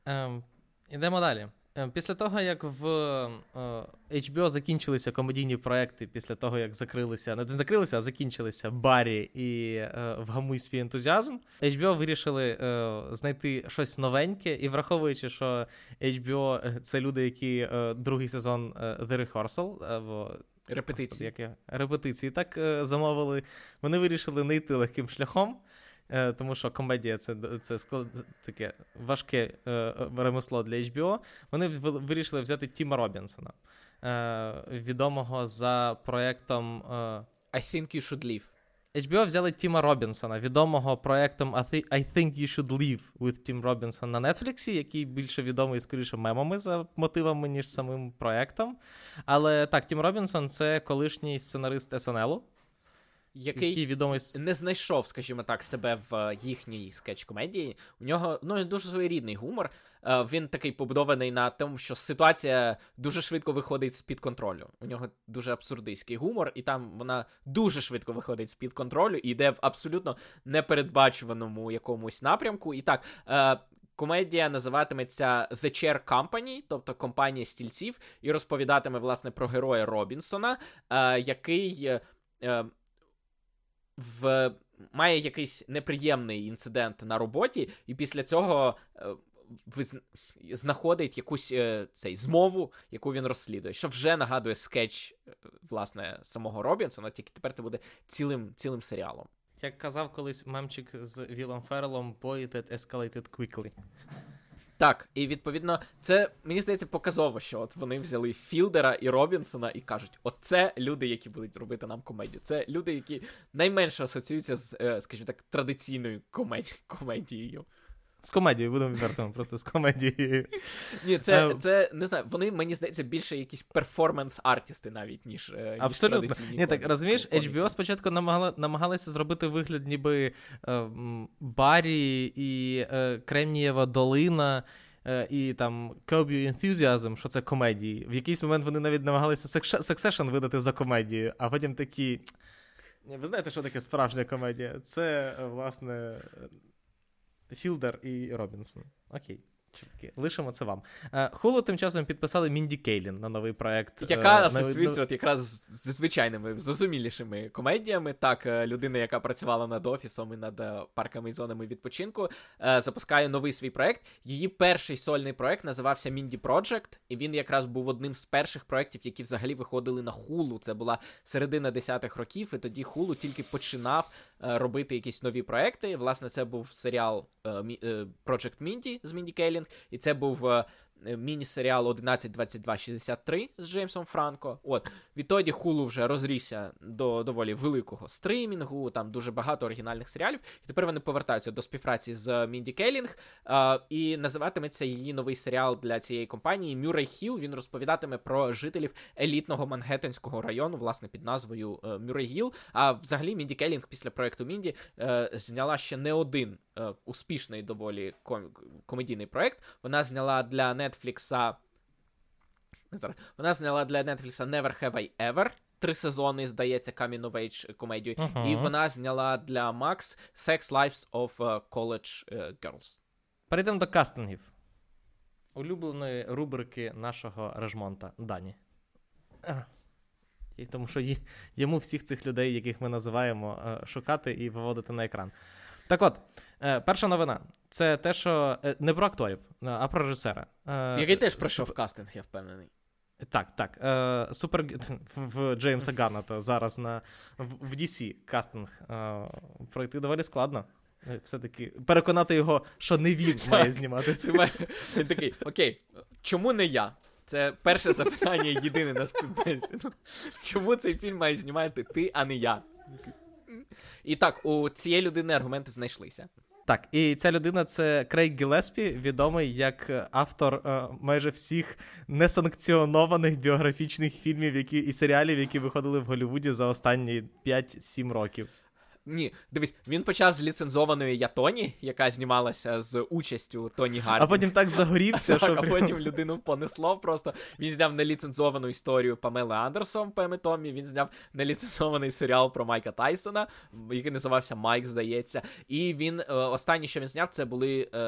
Ем, ідемо далі. Після того, як в ейч бі о закінчилися комедійні проекти, після того, як закрилися, не закрилися, а закінчилися Баррі і е, «Вгамуй свій ентузіазм», ейч бі о вирішили е, знайти щось новеньке, і враховуючи, що ейч бі о – це люди, які е, другий сезон е, The Rehearsal, або репетиції, Господи, як я, репетиції так е, замовили, вони вирішили не йти легким шляхом, тому що комедія це, це склад, таке важке е, ремесло для ейч бі о. Вони вирішили взяти Тіма Робінсона, е, відомого за проєктом е, I think you should leave. ейч бі о взяли Тіма Робінсона, відомого проєктом I, th- I think you should leave with Tim Robinson на Netflix, який більше відомий, скоріше, мемами за мотивами, ніж самим проєктом. Але так, Тім Робінсон – це колишній сценарист ес ен ел, Який, який відомий... не знайшов, скажімо так, себе в їхній скетч-комедії. У нього, ну, дуже своєрідний гумор. Він такий побудований на тому, що ситуація дуже швидко виходить з-під контролю. У нього дуже абсурдистський гумор, і там вона дуже швидко виходить з-під контролю і йде в абсолютно непередбачуваному якомусь напрямку. І так, комедія називатиметься The Chair Company, тобто компанія стільців, і розповідатиме, власне, про героя Робінсона, який... В... має якийсь неприємний інцидент на роботі, і після цього е, виз... знаходить якусь е, цей, змову, яку він розслідує, що вже нагадує скетч, е, власне, самого Робінсона, тільки тепер це буде цілим, цілим серіалом. Як казав колись мемчик з Вілом Феррелом, boy that escalated quickly. Так, і відповідно, це, мені здається, показово, що от вони взяли Філдера і Робінсона і кажуть, оце люди, які будуть робити нам комедію. Це люди, які найменше асоціюються з, скажімо так, традиційною комеді... комедією. З комедією, будемо відвертими, просто з комедією. Ні, це, це, не знаю, вони, мені здається, більше якісь перформанс-артісти навіть, ніж, ніж абсолютно. традиційні. Ні, так, розумієш, ейч бі о спочатку намагали, намагалися зробити вигляд ніби е, Баррі і е, Кремнієва долина, е, і там Curb Your Enthusiasm, що це комедії. В якийсь момент вони навіть намагалися Succession видати за комедію, а потім такі... Ви знаєте, що таке справжня комедія? Це, власне... Філдер і Робінсон. Окей. Чуваки, лишимо це вам. Hulu тим часом підписали Мінді Кейлін на новий проект. Яка асоціюється от якраз з звичайними, зрозумілішими комедіями. Так, людина, яка працювала над Офісом і над парками і зонами відпочинку, запускає новий свій проект. Її перший сольний проект називався Мінді Project, і він якраз був одним з перших проектів, які взагалі виходили на Hulu. Це була середина десятих років, і тоді Hulu тільки починав робити якісь нові проекти. Власне, це був серіал Project Mindy з Мінді Кейлін, і це був е, міні-серіал одинадцять двадцять два шістдесят три з Джеймсом Франко. От, відтоді Hulu вже розрісся до доволі великого стримінгу, там дуже багато оригінальних серіалів, і тепер вони повертаються до співпраці з Мінді Кейлінг, е, і називатиметься її новий серіал для цієї компанії Мюррей Хілл. Він розповідатиме про жителів елітного Мангеттенського району, власне, під назвою е, Мюррей Хілл. А взагалі Мінді Кейлінг після проекту Мінді е, зняла ще не один е, успішний доволі ком- комедійний проект. Вона зняла для Netflix вона зняла для Netflix Never Have I Ever, три сезони, здається, Coming of Age комедію, uh-huh. і вона зняла для Max Sex Lives of College Girls. Перейдемо до кастингів. Улюбленої рубрики нашого Режмонта Дані. А. І тому що йому всіх цих людей, яких ми називаємо, шукати і виводити на екран. Так от, перша новина. Це те, що не про акторів, а про режисера. Який теж пройшов Суп... кастинг, я впевнений. Так, так. Супер... В Джеймса Ганна, то зараз на... в ді сі кастинг пройти доволі складно. Все-таки переконати його, що не він має знімати це. Він такий, окей, чому не я? Це перше запитання єдине на співбесіду. Чому цей фільм має знімати ти, а не я? І так, у цієї людини аргументи знайшлися. Так, і ця людина – це Крейг Гілеспі, відомий як автор е, майже всіх несанкціонованих біографічних фільмів які, і серіалів, які виходили в Голлівуді за останні п'ять-сім років. Ні, дивись, він почав з ліцензованої «Я Тоні», яка знімалася з участю Тоні Гардін. А потім так загорівся, так, що... А потім людину понесло просто. Він зняв неліцензовану історію Памели Андерсон, Пеми Томі, він зняв неліцензований серіал про Майка Тайсона, який називався «Майк», здається. І він, останнє, що він зняв, це були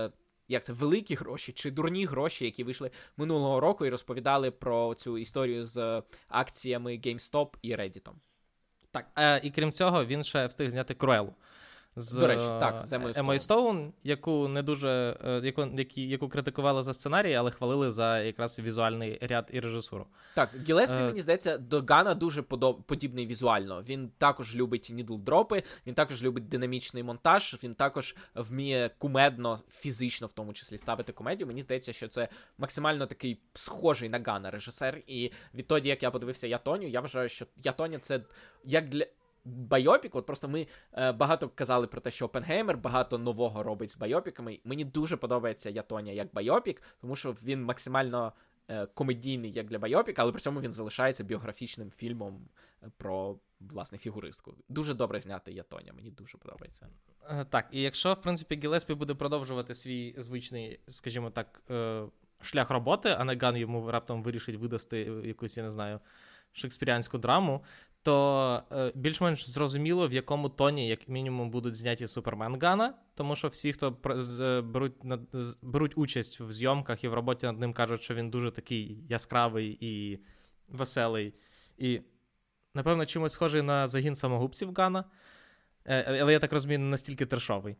як це, великі гроші чи дурні гроші, які вийшли минулого року і розповідали про цю історію з акціями GameStop і Reddit. Так, е, і крім цього, він ще встиг зняти Круеллу. З, До речі, так, з Еммою Еммою Стоун, яку не дуже, яку, які, яку критикували за сценарій, але хвалили за якраз візуальний ряд і режисуру. Так, Гілеспі, е... мені здається, до Гана дуже подоб... подібний візуально. Він також любить нідл-дропи, він також любить динамічний монтаж, він також вміє кумедно, фізично в тому числі ставити комедію. Мені здається, що це максимально такий схожий на Гана режисер, і відтоді, як я подивився «Я, Тоню», я вважаю, що «Я, Тоня» — це як для... Байопік, от просто ми е, багато казали про те, що Оппенгеймер багато нового робить з байопіками. Мені дуже подобається «Я, Тоня» як байопік, тому що він максимально е, комедійний як для байопіка, але при цьому він залишається біографічним фільмом про, власне, фігуристку. Дуже добре знятий «Я, Тоня», мені дуже подобається. Е, так, і якщо, в принципі, Гілеспі буде продовжувати свій звичний, скажімо так, е, шлях роботи, а не Ган йому раптом вирішить видасти якусь, я не знаю, шекспіріанську драму, то е, більш-менш зрозуміло, в якому тоні, як мінімум, будуть зняті Супермен Гана, тому що всі, хто з, беруть, над, з, беруть участь в зйомках і в роботі над ним, кажуть, що він дуже такий яскравий і веселий. І, напевно, чимось схожий на загін самогубців Гана, е, але я так розумію, не настільки трешовий.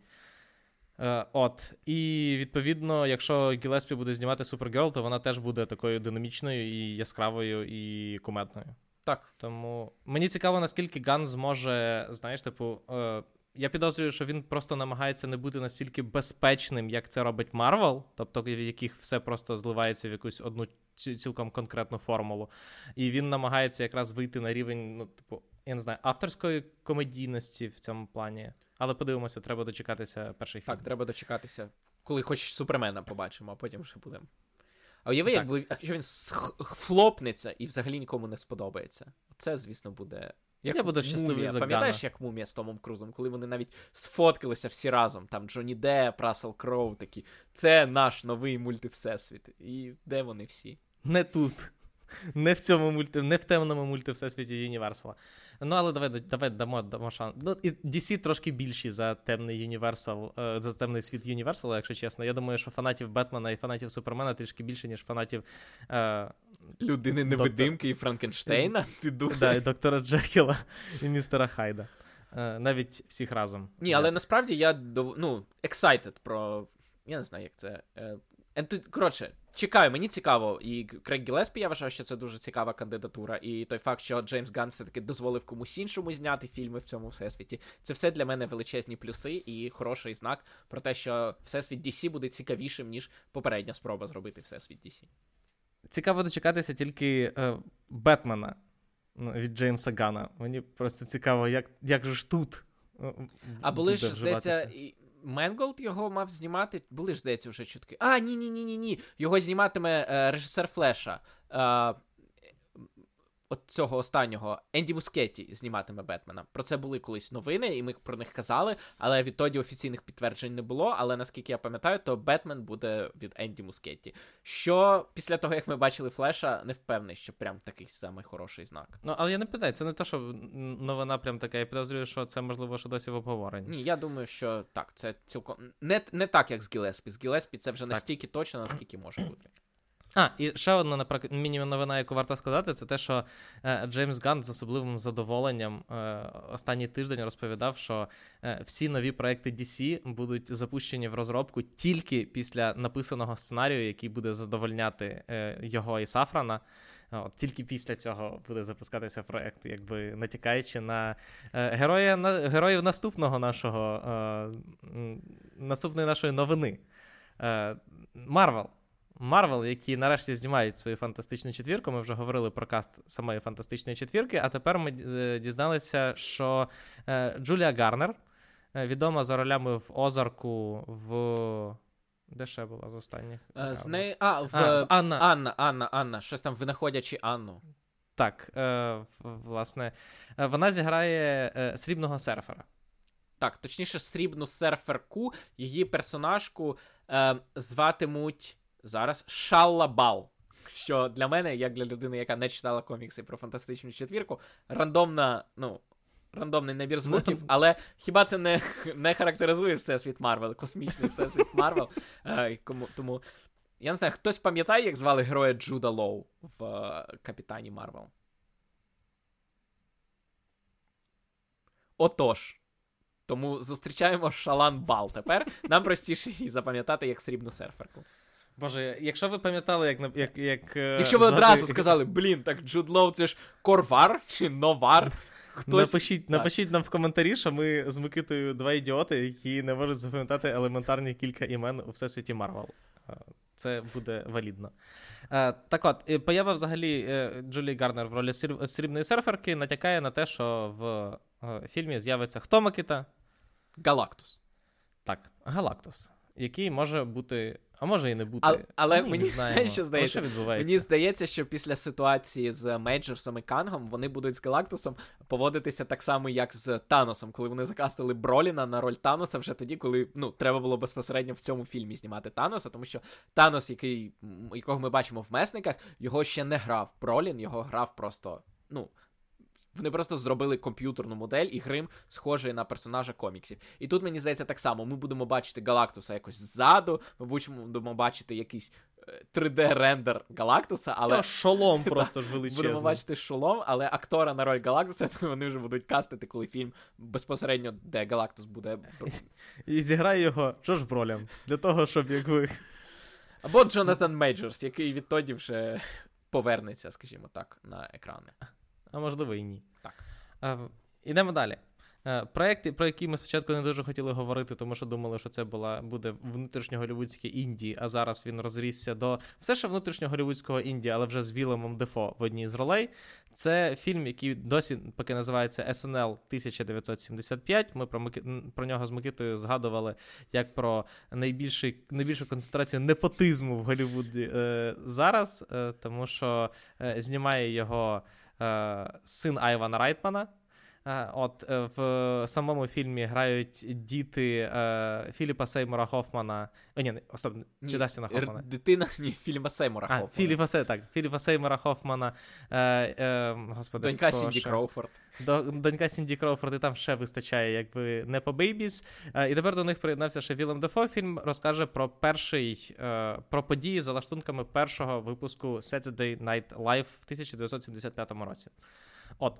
Е, от. І, відповідно, якщо Гілеспі буде знімати Супергерл, то вона теж буде такою динамічною і яскравою і кумедною. Так. Тому мені цікаво, наскільки Ган зможе, знаєш, типу, е, я підозрюю, що він просто намагається не бути настільки безпечним, як це робить Марвел, тобто в яких все просто зливається в якусь одну ці, цілком конкретну формулу. І він намагається якраз вийти на рівень, ну, типу, я не знаю, авторської комедійності в цьому плані. Але подивимося, треба дочекатися перший фільм. Так, треба дочекатися, коли хоч Супермена побачимо, а потім вже будемо. А уяви, так. якби, якщо він флопнеться і взагалі нікому не сподобається. Це, звісно, буде... Як я буду щасливий за Гана. Пам'ятаєш, як «Мумія» з Томом Крузом, коли вони навіть сфоткалися всі разом, там Джонні Депп, Рассел Кроу такі, це наш новий мультивсесвіт. І де вони всі? Не тут. Не в цьому мульти, не в темному мультивсесвіті Юніверсала. Ну, але давай, давай дамо, дамо шанс. Ну, і ді сі трошки більші за темний Юніверсал, е, за темний світ Юніверсала, якщо чесно. Я думаю, що фанатів Бетмена і фанатів Супермена трішки більше, ніж фанатів е, Людини-невидимки доктор... і Франкенштейна? Ти думаєш? Да, і доктора Джекіла, і містера Хайда. Е, навіть всіх разом. Ні, але насправді я, ну, excited про, я не знаю, як це... Е... Коротше, чекаю, мені цікаво, і Крейг Гілеспі, я вважаю, що це дуже цікава кандидатура, і той факт, що Джеймс Ганн все-таки дозволив комусь іншому зняти фільми в цьому всесвіті, це все для мене величезні плюси і хороший знак про те, що всесвіт ді сі буде цікавішим, ніж попередня спроба зробити всесвіт ді сі. Цікаво дочекатися тільки е, Бетмена від Джеймса Ганна. Мені просто цікаво, як, як же ж тут е, А були ж, здається... Менголд його мав знімати, були ж, здається, вже чутки. А, ні-ні-ні-ні-ні, його зніматиме е, режисер Флеша. Е, от цього останнього. Енді Мускетті зніматиме Бетмена. Про це були колись новини, і ми про них казали, але відтоді офіційних підтверджень не було, але наскільки я пам'ятаю, то Бетмен буде від Енді Мускетті. Що після того, як ми бачили Флеша, не впевнений, що прям такий самий хороший знак. Ну, але я не питаю, це не те, що новина прям така, я підозрюю, що це, можливо, що досі в обговоренні. Ні, я думаю, що так, це цілком... Не, не так, як з Гілеспі. З Гілеспі це вже настільки точно, наскільки може бути. А, і ще одна, наприклад, міні-новина, яку варто сказати, це те, що е, Джеймс Ганн з особливим задоволенням е, останній тиждень розповідав, що е, всі нові проекти ді сі будуть запущені в розробку тільки після написаного сценарію, який буде задовольняти е, його і Сафрана. От, тільки після цього буде запускатися проект, якби натякаючи на е, героя, на героїв наступного нашого, е, наступної нашої новини. Марвел. Марвел, які нарешті знімають свою фантастичну четвірку. Ми вже говорили про каст самої фантастичної четвірки, а тепер ми дізналися, що е, Джулія Гарнер, е, відома за ролями в Озарку, в... Де ще була з останніх? Е, з неї... А, в... а, в Анна. Анна, Анна, Анна. Щось там винаходячи Анну. Так, е, власне. Вона зіграє е, срібного серфера. Так, точніше, срібну серферку, її персонажку е, зватимуть... Зараз Шалла Бал, що для мене, як для людини, яка не читала комікси про фантастичну четвірку, рандомна, ну, рандомний набір звуків, але хіба це не, не характеризує Всесвіт Марвел, космічний Всесвіт Марвел. Е, тому, я не знаю, хтось пам'ятає, як звали героя Джуда Лоу в е, Капітані Марвел? Отож. Тому зустрічаємо Шалан Бал тепер. Нам простіше її запам'ятати як срібну серферку. Боже, якщо ви пам'ятали, як... як, як якщо ви згадати... одразу сказали, блін, так Джуд Лоу це ж Корвар чи Новар? Хтось... Напишіть, напишіть нам в коментарі, що ми з Микитою два ідіоти, які не можуть запам'ятати елементарні кілька імен у Всесвіті Марвел. Це буде валідно. Так от, поява взагалі Джулії Гарнер в ролі срібної серферки натякає на те, що в фільмі з'явиться хто, Микита? Галактус. Так, Галактус. Який може бути, а може і не бути. А, але Ми мені знає, що здається. Що мені здається, що після ситуації з Мейджорсом і Кангом вони будуть з Галактусом поводитися так само, як з Таносом, коли вони закастили Броліна на роль Таноса вже тоді, коли ну, треба було безпосередньо в цьому фільмі знімати Таноса, тому що Танос, який, якого ми бачимо в Месниках, його ще не грав Бролін, його грав просто, ну... Вони просто зробили комп'ютерну модель і грим, схожий на персонажа коміксів. І тут, мені здається, так само. Ми будемо бачити Галактуса якось ззаду, ми будемо бачити якийсь три де-рендер Галактуса, але... Я шолом просто ж величезний. Будемо бачити шолом, але актора на роль Галактуса, то вони вже будуть кастити, коли фільм безпосередньо, де Галактус буде... І зіграє його Джош Бролін, для того, щоб якби... Або Джонатан Мейджорс, який відтоді вже повернеться, скажімо так, на екрани. А можливо і ні. Так. А, ідемо далі. А, проєкти, про які ми спочатку не дуже хотіли говорити, тому що думали, що це була, буде внутрішньоголівудське інді, а зараз він розрісся до все ще внутрішньоголівудського інді, але вже з Вілемом Дефо в одній з ролей. Це фільм, який досі поки називається ес ен ел тисяча дев'ятсот сімдесят п'ять. Ми про, Мики... про нього з Микитою згадували як про найбільший, найбільшу концентрацію непотизму в Голлівуді е, зараз, е, тому що е, знімає його Uh, син Айвана Райтмана. Uh, от uh, в самому фільмі грають діти uh, Філіпа Сеймура Хоффмана. О, ні, стоп, чи Дастіна Хоффмана? Дитина, ні, Філіпа Сеймура а, Хоффмана. Філіпа, так, Філіпа Сеймура Хоффмана. Uh, uh, господи, донька Сінді Кроуфорд. До, донька Сінді Кроуфорд, і там ще вистачає, якби, не по бейбіс. Uh, і тепер до них приєднався ще Вілем Дефо. Фільм розкаже про перший, uh, про події за лаштунками першого випуску Saturday Night Live в тисяча дев'ятсот сімдесят п'ятому році. От.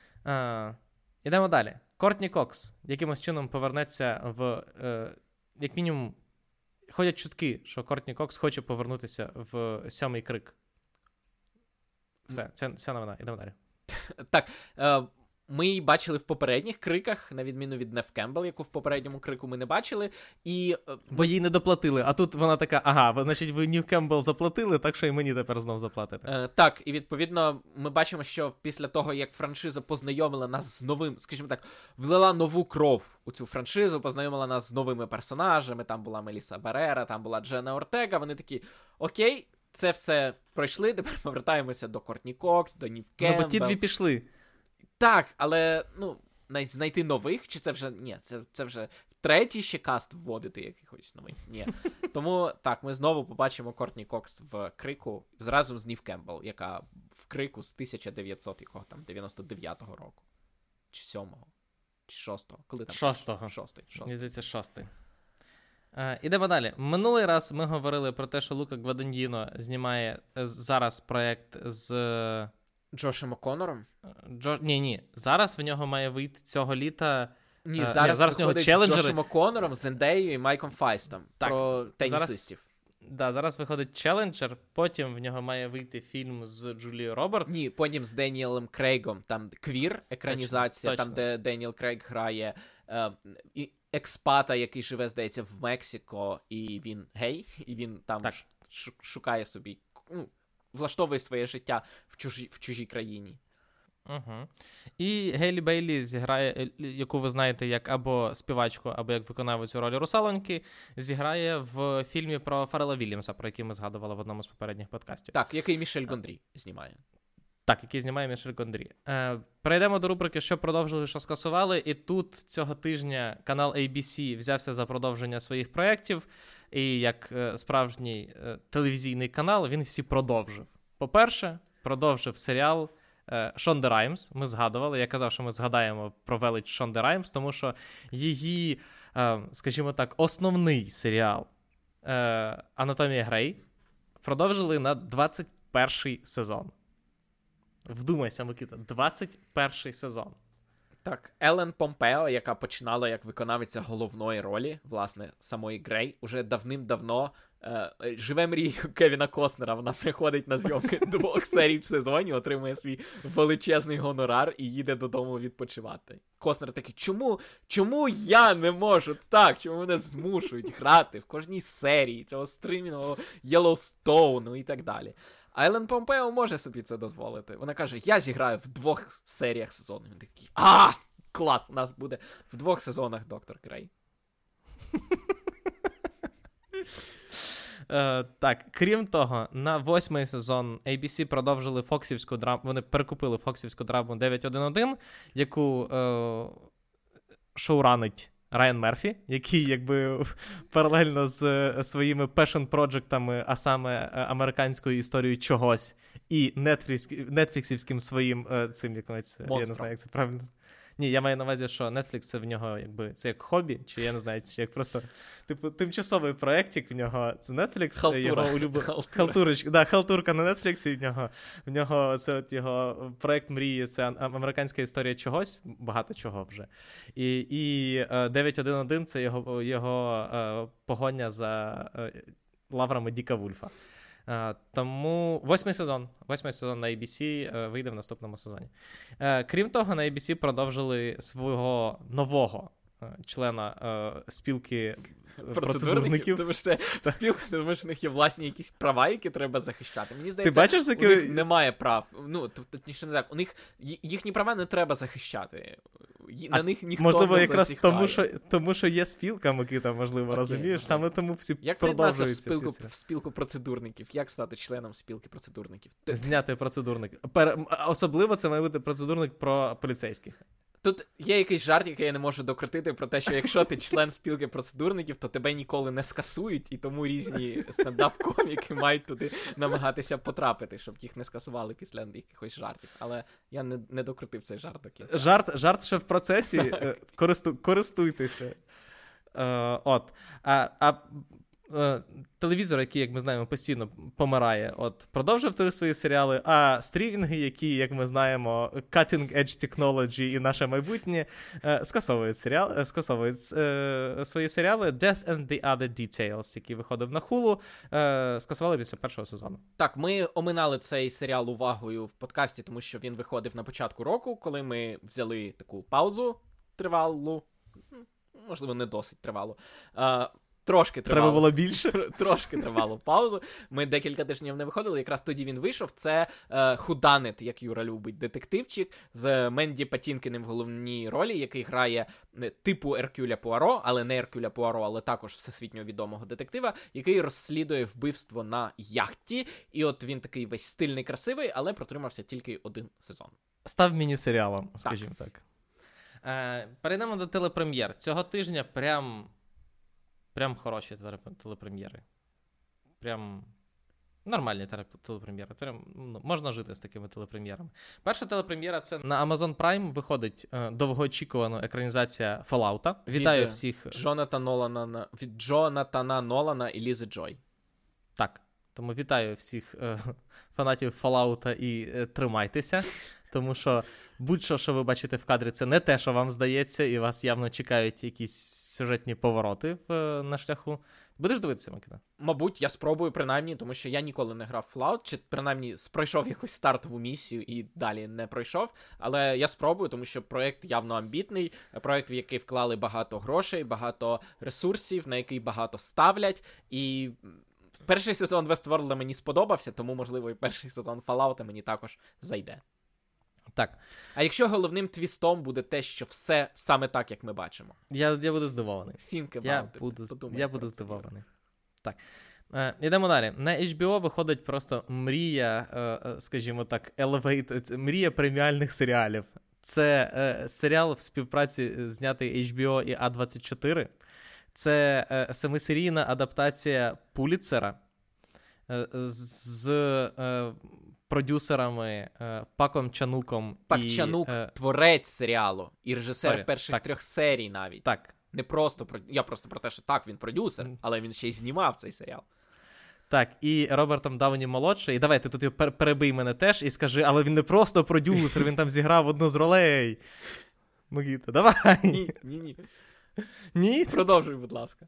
Uh, Ідемо далі. Кортні Кокс якимось чином повернеться в... Е, як мінімум, ходять чутки, що Кортні Кокс хоче повернутися в сьомий крик. Все, це, це новина. Ідемо далі. Так, е, ми її бачили в попередніх криках, на відміну від Нев Кембл, яку в попередньому крику ми не бачили. І... Бо їй не доплатили, а тут вона така, ага, значить ви Нев Кембл заплатили, так що і мені тепер знов заплатите. Е, так, і відповідно ми бачимо, що після того, як франшиза познайомила нас з новим, скажімо так, влила нову кров у цю франшизу, познайомила нас з новими персонажами, там була Меліса Барера, там була Дженна Ортега, вони такі, окей, це все пройшли, тепер повертаємося до Кортні Кокс, до Нев Кембл. Ну, бо ті дві пішли. Так, але, ну, знайти нових, чи це вже, ні, це, це вже третій ще каст вводити якийсь новий, ні. Тому, так, ми знову побачимо Кортні Кокс в крику, разом з Нев Кембл, яка в крику з тисяча дев'ятсот дев'яносто дев'ятого року, чи сьомого, чи шостого, коли там? Шостого. Шостий, шостий. Мені здається, шостий. Uh, ідемо далі. Минулий раз ми говорили про те, що Лука Гваданьїно знімає зараз проєкт з... Джошем О'Коннором? Джо... Ні, ні. Зараз в нього має вийти цього літа... Ні, uh, зараз, ні, зараз в нього челенджери. З Джошем О'Коннором, Зендеєю і Майком Файстом. Так, про тенісистів. Зараз... Да, зараз виходить челенджер, потім в нього має вийти фільм з Джулією Робертс. Ні, потім з Деніелем Крейгом, там квір, екранізація, точно, точно. Там, де Деніел Крейг грає е, і експата, який живе, здається, в Мексико, і він гей, і він там ш- шукає собі, ну, влаштовує своє життя в чужій, в чужій країні. Угу. І Гейлі Бейлі зіграє, яку ви знаєте, як або співачку, або як виконавицю ролі русалоньки, зіграє в фільмі про Фаррела Вільямса, про який ми згадували в одному з попередніх подкастів. Так, який Мішель Gondry знімає. Так, який знімає Мішель Gondry. Е, перейдемо до рубрики «Що продовжили, що скасували». І тут цього тижня канал ей бі сі взявся за продовження своїх проєктів. І як е, справжній е, телевізійний канал, він всі продовжив. По-перше, продовжив серіал Шонда Раймс, ми згадували, я казав, що ми згадаємо про велич Шонди Раймс, тому що її, скажімо так, основний серіал «Анатомія Грей» продовжили на двадцять перший сезон. Вдумайся, Микита, двадцять перший сезон. Так, Елен Помпео, яка починала як виконавиця головної ролі, власне, самої Грей, уже давним-давно е, живе мрією Кевіна Костнера. Вона приходить на зйомки двох серій в сезоні, отримує свій величезний гонорар і їде додому відпочивати. Костнер такий, чому, чому я не можу так? Чому мене змушують грати в кожній серії цього стриміного Єллоустоуну і так далі? А Елен Помпео може собі це дозволити. Вона каже, я зіграю в двох серіях сезону. Він такий, а, клас, у нас буде в двох сезонах Доктор Грей. Uh, так, крім того, на восьмий сезон ей бі сі продовжили фоксівську драму, вони перекупили фоксівську драму дев'ять один один, яку uh, шоуранить Райан Мерфі, який якби паралельно з своїми пешн-проджектами, а саме американською історією чогось, і нетфліксівським своїм цим якось, я не знаю, як це правильно. Ні, я маю на увазі, що Netflix це в нього, якби, це як хобі, чи я не знаю, чи як просто, типу, тимчасовий проєктик в нього, це Netflix, Халтура. його улюблений, халтурочка, да, халтурка на Netflix, в нього, в нього, це от його проєкт мрії, це американська історія чогось, багато чого вже, і, і дев'ять один один це його, його погоня за лаврами Діка Вульфа. Uh, тому восьмий сезон, восьмий сезон на ей бі сі uh, вийде в наступному сезоні. Uh, крім того, на ей бі сі продовжили свого нового uh, члена uh, спілки процедурників. Тому що це спілка, тому що в них є власні якісь права, які треба захищати. Мені здається, ти бачиш, у них немає прав. Ну, точніше не так. У них їхні права не треба захищати. На а, них ніхто можливо, не якраз засіхає. тому, що, тому, що є спілка, Микита, можливо, okay, розумієш? Okay. Саме тому всі як продовжуються. Як приєднатися в спілку, в спілку процедурників? Як стати членом спілки процедурників? Зняти процедурник. Пер... Особливо це має бути процедурник про поліцейських. Тут є якийсь жарт, який я не можу докрутити, про те, що якщо ти член спілки процедурників, то тебе ніколи не скасують, і тому різні стендап-коміки мають туди намагатися потрапити, щоб їх не скасували після якихось жартів. Але я не, не докрутив цей жарт до кінця. Жарт, жарт ще в процесі, користу, користуйтеся. Uh, от. А, а uh, телевізор, який, як ми знаємо, постійно помирає, от, продовжив ти свої серіали, а стрімінги, які, як ми знаємо, cutting edge technology і наше майбутнє, uh, скасовують, серіал, скасовують uh, свої серіали. Death and the Other Details, який виходив на Hulu, uh, скасували після першого сезону. Так, ми оминали цей серіал увагою в подкасті, тому що він виходив на початку року, коли ми взяли таку паузу тривалу, можливо, не досить тривалу. Uh, Трошки тривало. Треба було більше. Трошки тривало паузу. Ми декілька тижнів не виходили, якраз тоді він вийшов. Це е, Худанет, як Юра любить, детективчик, з Менді Патінкіним в головній ролі, який грає не, типу Еркюля Пуаро, але не Еркюля Пуаро, але також всесвітньо відомого детектива, який розслідує вбивство на яхті. І от він такий весь стильний, красивий, але протримався тільки один сезон. Став міні-серіалом, скажімо так. так. Е, перейдемо до телепрем'єр. Цього тижня прям... Прям хороші телепрем'єри. Прям нормальні телепрем'єри. Прям можна жити з такими телепрем'єрами. Перша телепрем'єра — це на Amazon Prime виходить е, довгоочікувана екранізація Fallout. Вітаю від всіх. Джонатана Нолана, від Джонатана Нолана і Лізи Джой. Так. Тому вітаю всіх е, фанатів Fallout і е, тримайтеся. Тому що будь-що, що ви бачите в кадрі, це не те, що вам здається, і вас явно чекають якісь сюжетні повороти в, на шляху. Будеш дивитися, Микита? Мабуть, я спробую принаймні, тому що я ніколи не грав в Fallout, чи принаймні пройшов якусь стартову місію і далі не пройшов. Але я спробую, тому що проєкт явно амбітний, проєкт, в який вклали багато грошей, багато ресурсів, на який багато ставлять, і... Перший сезон Westworld мені сподобався, тому, можливо, і перший сезон Fallout мені також зайде. Так. А якщо головним твістом буде те, що все саме так, як ми бачимо? Я, я буду здивований. Think about я it. Буду, я буду здивований. Так. Е, йдемо далі. На ейч бі о виходить просто мрія, е, скажімо так, elevated, мрія преміальних серіалів. Це е, серіал в співпраці знятий ейч бі о і а двадцять чотири. Це е, семисерійна адаптація Пулітцера е, з е, продюсерами е, Паком Чануком. Пак і, Чанук е... – творець серіалу і режисер Sorry, перших так. трьох серій навіть. Так. Не просто, про... я просто про те, що так, він продюсер, але він ще й знімав цей серіал. Так, і Робертом Дауні молодший. І давай, ти тут перебий мене теж і скажи, але він не просто продюсер, він там зіграв одну з ролей. Микита, давай. Ні, ні, ні. Ні? Продовжуй, будь ласка.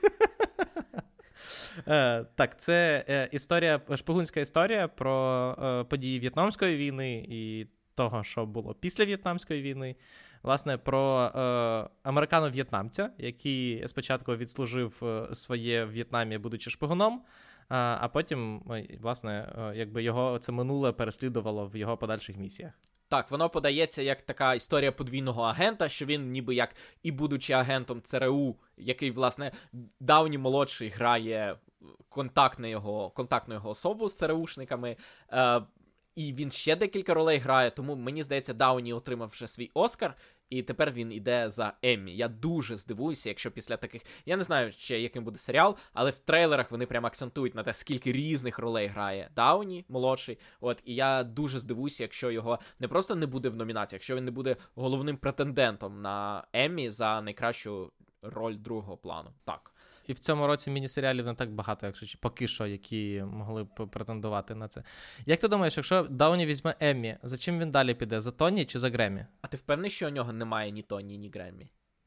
Е, так, це е, історія, шпигунська історія про е, події В'єтнамської війни і того, що було після В'єтнамської війни. Власне, про е, американо-в'єтнамця, який спочатку відслужив е, своє в В'єтнамі, будучи шпигуном, а, а потім, власне, е, якби його це минуле переслідувало в його подальших місіях. Так, воно подається як така історія подвійного агента, що він ніби як і будучи агентом ЦРУ, який, власне, Дауні молодший грає контактну його, контактну його особу з ЦРУшниками, е, і він ще декілька ролей грає, тому, мені здається, Дауні отримав вже свій Оскар, і тепер він іде за Еммі. Я дуже здивуюся, якщо після таких... Я не знаю ще, яким буде серіал, але в трейлерах вони прямо акцентують на те, скільки різних ролей грає Дауні, молодший. От, і я дуже здивуюся, якщо його не просто не буде в номінації, якщо він не буде головним претендентом на Еммі за найкращу роль другого плану. Так. І в цьому році міні-серіалів не так багато, якщо поки що, які могли б претендувати на це. Як ти думаєш, якщо Дауні візьме Еммі, за чим він далі піде? За Тоні чи за Греммі? А ти впевнений, що у нього немає ні Тоні, ні Греммі?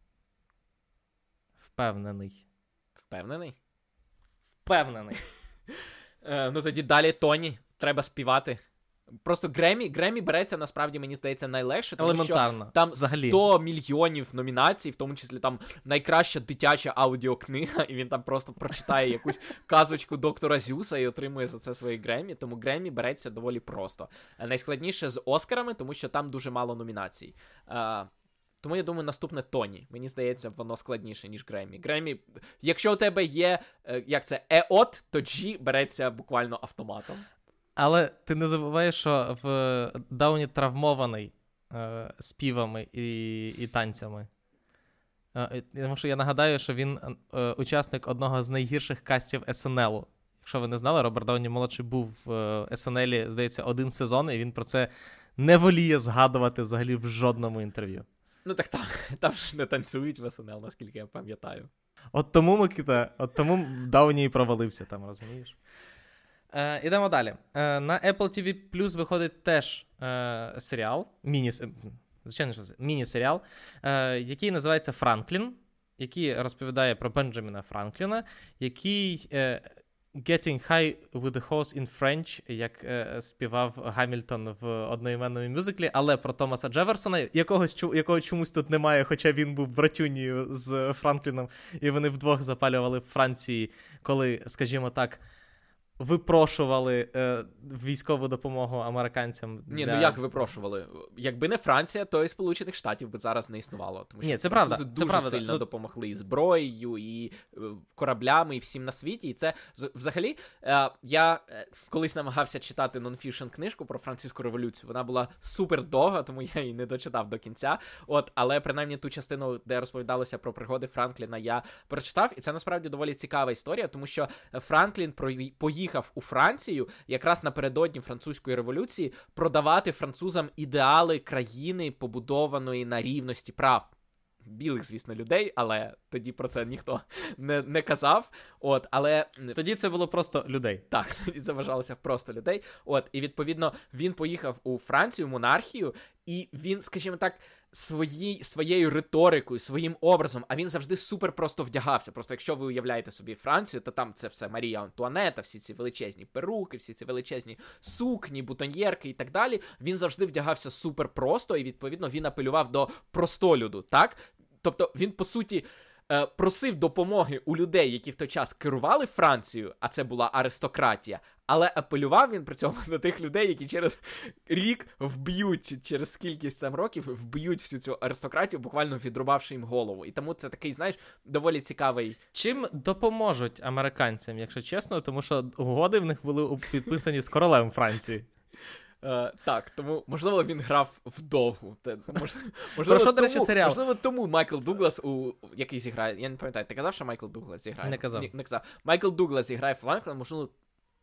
Впевнений. Впевнений? Впевнений. е, ну тоді далі Тоні. Треба співати. Просто Греммі, Греммі береться, насправді, мені здається, найлегше, тому елементарно, що там взагалі. сто мільйонів номінацій, в тому числі там найкраща дитяча аудіокнига, і він там просто прочитає якусь казочку доктора Зюса і отримує за це свої Греммі, тому Греммі береться доволі просто. Найскладніше з Оскарами, тому що там дуже мало номінацій. А, тому я думаю, наступне Тоні. Мені здається, воно складніше, ніж Греммі. Греммі, якщо у тебе є, як це, Е-от, то G береться буквально автоматом. Але ти не забуваєш, що в Дауні травмований е, співами і, і танцями. Е, тому що я нагадаю, що він е, учасник одного з найгірших кастів ес ен ел. Якщо ви не знали, Роберт Дауні молодший був в ес ен ел, здається, один сезон, і він про це не воліє згадувати взагалі в жодному інтерв'ю. Ну так там, там ж не танцюють в ес ен ел, наскільки я пам'ятаю. От тому, Микита, от тому Дауні і провалився там, розумієш? Е, ідемо далі. Е, на Apple ті ві Plus виходить теж е, серіал, міні, звичайно, що це, міні-серіал, е, який називається «Франклін», який розповідає про Бенджаміна Франкліна, який е, «Getting High with the Horse in French», як е, співав Гамільтон в одноіменному мюзиклі, але про Томаса Джеферсона, якого, якого чомусь тут немає, хоча він був братюнею з Франкліном, і вони вдвох запалювали в Франції, коли, скажімо так, випрошували е, військову допомогу американцям. Для... Ні, ну як випрошували? Якби не Франція, то і Сполучених Штатів би зараз не існувало. Тому що Ні, це правда. дуже це правда. сильно ну... допомогли і зброєю, і е, кораблями, і всім на світі. І це, взагалі, е, я е, колись намагався читати нонфішн книжку про французьку революцію. Вона була супер довга, тому я її не дочитав до кінця. От, але принаймні ту частину, де розповідалося про пригоди Франкліна, я прочитав. І це насправді доволі цікава історія, тому що Франклін поїхав Їхав у Францію якраз напередодні французької революції продавати французам ідеали країни, побудованої на рівності прав. Білих, звісно, людей, але тоді про це ніхто не, не казав. От, але... Тоді це було просто людей. Так, тоді це вважалося просто людей. От, і, відповідно, він поїхав у Францію, монархію, і він, скажімо так, свої, своєю риторикою, своїм образом, а він завжди супер просто вдягався. Просто якщо ви уявляєте собі Францію, то там це все Марія Антуанета, всі ці величезні перуки, всі ці величезні сукні, бутоньєрки і так далі. Він завжди вдягався супер просто, і, відповідно, він апелював до простолюду, так? Тобто він, по суті, просив допомоги у людей, які в той час керували Францією, а це була аристократія, але апелював він при цьому на тих людей, які через рік вб'ють, через кількість там років вб'ють всю цю аристократію, буквально відрубавши їм голову. І тому це такий, знаєш, доволі цікавий... Чим допоможуть американцям, якщо чесно, тому що угоди в них були підписані з королем Франції. Uh, так, тому, можливо, він грав вдовгу. Можливо, Про що, до речі, серіал? Можливо, тому Майкл Дуглас, у який зіграє, я не пам'ятаю, ти казав, що Майкл Дуглас зіграє? Не казав. Не, не казав. Майкл Дуглас зіграє Франкліна, можливо,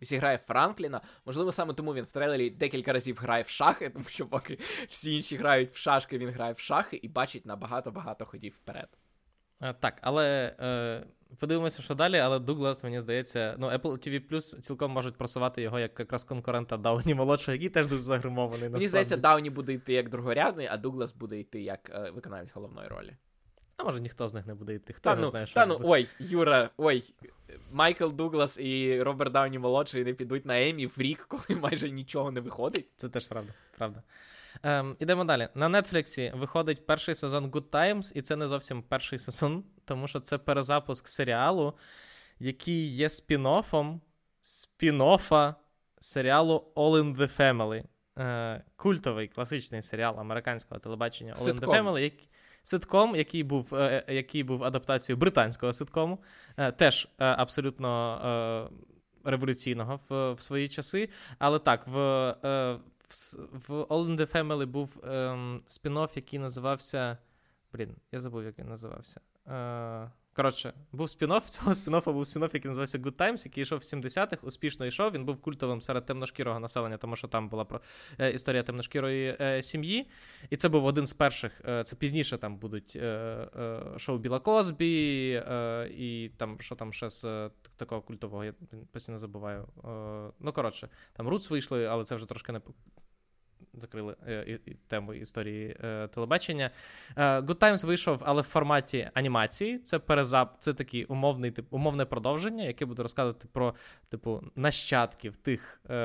зіграє Франкліна. Можливо, саме тому він в трейлері декілька разів грає в шахи, тому що поки всі інші грають в шашки, він грає в шахи і бачить на багато-багато ходів вперед. А, так, але е, подивимося, що далі, але Дуглас, мені здається, ну, Apple ті ві Plus цілком можуть просувати його як якраз конкурента Дауні молодшого, який теж дуже загримований. Мені здається, Дауні буде йти як другорядний, а Дуглас буде йти як е, виконавець головної ролі. А може ніхто з них не буде йти, хто та, не ну, знає, що Та ну, буде. ой, Юра, ой, Майкл Дуглас і Роберт Дауні молодший не підуть на Еммі в рік, коли майже нічого не виходить. Це теж правда, правда. Ем, ідемо далі. На Netflix виходить перший сезон Good Times, і це не зовсім перший сезон, тому що це перезапуск серіалу, який є спін-оффом спін-оффа серіалу All in the Family. Е, культовий, класичний серіал американського телебачення All Ситком. in the Family, як... Ситком, який був, е, який був адаптацією британського ситкому, е, теж е, абсолютно е, революційного в, в свої часи, але так, в... Е, В All in the Family був ем, спін-офф, який називався... Блін, я забув, як він називався. Е, коротше, був спін-офф, цього спін-оффа був спін-офф, який називався Good Times, який йшов в сімдесятих, успішно йшов. Він був культовим серед темношкірого населення, тому що там була про, е, історія темношкірої е, сім'ї. І це був один з перших, е, це пізніше там будуть е, е, шоу Біла Косбі, е, і там, що там ще з е, такого культового, я постійно забуваю. Е, ну, коротше, там Рутс вийшли, але це вже трошки не... закрили е, і, і, тему історії е, телебачення. Е, Good Times вийшов, але в форматі анімації. Це перезап, це такий умовний, тип, умовне продовження, яке буде розказувати про, типу, нащадків тих, е,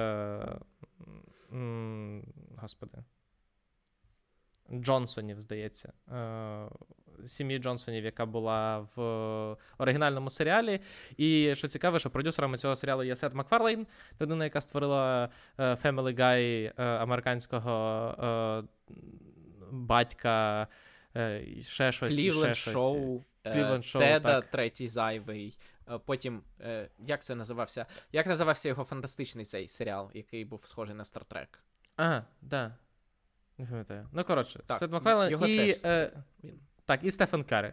м, господи, Джонсонів, здається, е, сім'ї Джонсонів, яка була в оригінальному серіалі. І що цікаво, що продюсерами цього серіалу є Сет Макфарлейн, людина, яка створила Family Guy, американського батька, ще щось. Cleveland Show, Теда, третій зайвий. Потім, як це називався? Як називався його фантастичний цей серіал, який був схожий на Star Trek? Ага, да. Не пам'ятаю. Ну, коротше, так, Сет Макфарлейн його і... теж Е, так, і Стефен Карі.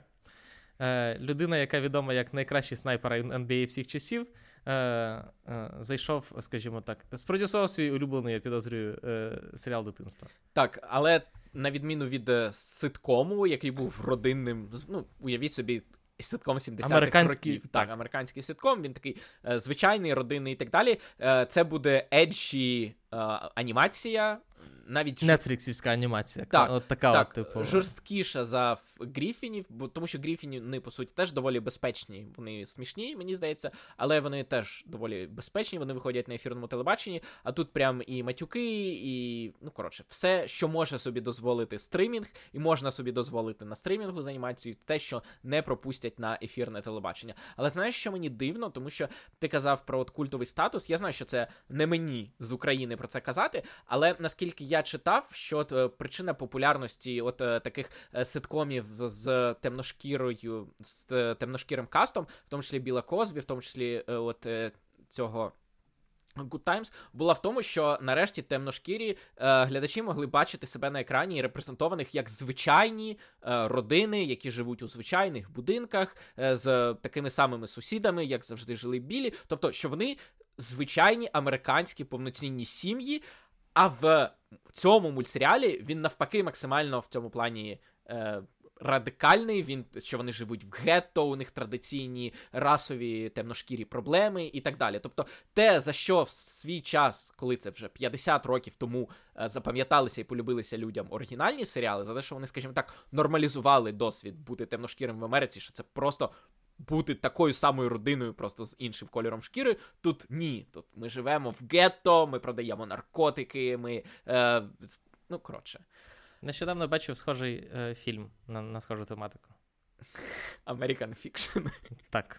Е, людина, яка відома як найкращий снайпер ен бі ей всіх часів, е, е, зайшов, скажімо так, спродюсував свій улюблений, я підозрюю, е, серіал дитинства. Так, але на відміну від ситкому, який був родинним, ну, уявіть собі, ситком сімдесятих років. Так, так, американський ситком, він такий е, звичайний, родинний і так далі. Е, це буде еджі е, анімація, навіть нетфліксівська анімація. Так, от така так, от, типу... жорсткіша за Гріфінів, бо тому що Гріфіні, вони, по суті, теж доволі безпечні. Вони смішні, мені здається, але вони теж доволі безпечні, вони виходять на ефірному телебаченні, а тут прям і матюки, і, ну, коротше, все, що може собі дозволити стримінг, і можна собі дозволити на стримінгу з анімацією, те, що не пропустять на ефірне телебачення. Але знаєш, що мені дивно, тому що ти казав про от культовий статус, я знаю, що це не мені з України про це казати, але наскільки я читав, що от, е, причина популярності от е, таких е, ситкомів з темношкірою, з е, темношкірим кастом, в тому числі Біла Косбі, в тому числі е, от е, цього Good Times, була в тому, що нарешті темношкірі е, глядачі могли бачити себе на екрані репрезентованих як звичайні е, родини, які живуть у звичайних будинках, е, з такими самими сусідами, як завжди жили білі. Тобто, що вони звичайні американські повноцінні сім'ї, а в цьому мультсеріалі він навпаки максимально в цьому плані е, радикальний, він, що вони живуть в гетто, у них традиційні расові темношкірі проблеми і так далі. Тобто те, за що в свій час, коли це вже п'ятдесят років тому е, запам'яталися і полюбилися людям оригінальні серіали, за те, що вони, скажімо так, нормалізували досвід бути темношкірим в Америці, що це просто бути такою самою родиною, просто з іншим кольором шкіри, тут ні. Тут ми живемо в гетто, ми продаємо наркотики, ми, е, ну, коротше. Нещодавно бачив схожий е, фільм на, на схожу тематику. American Fiction. Так.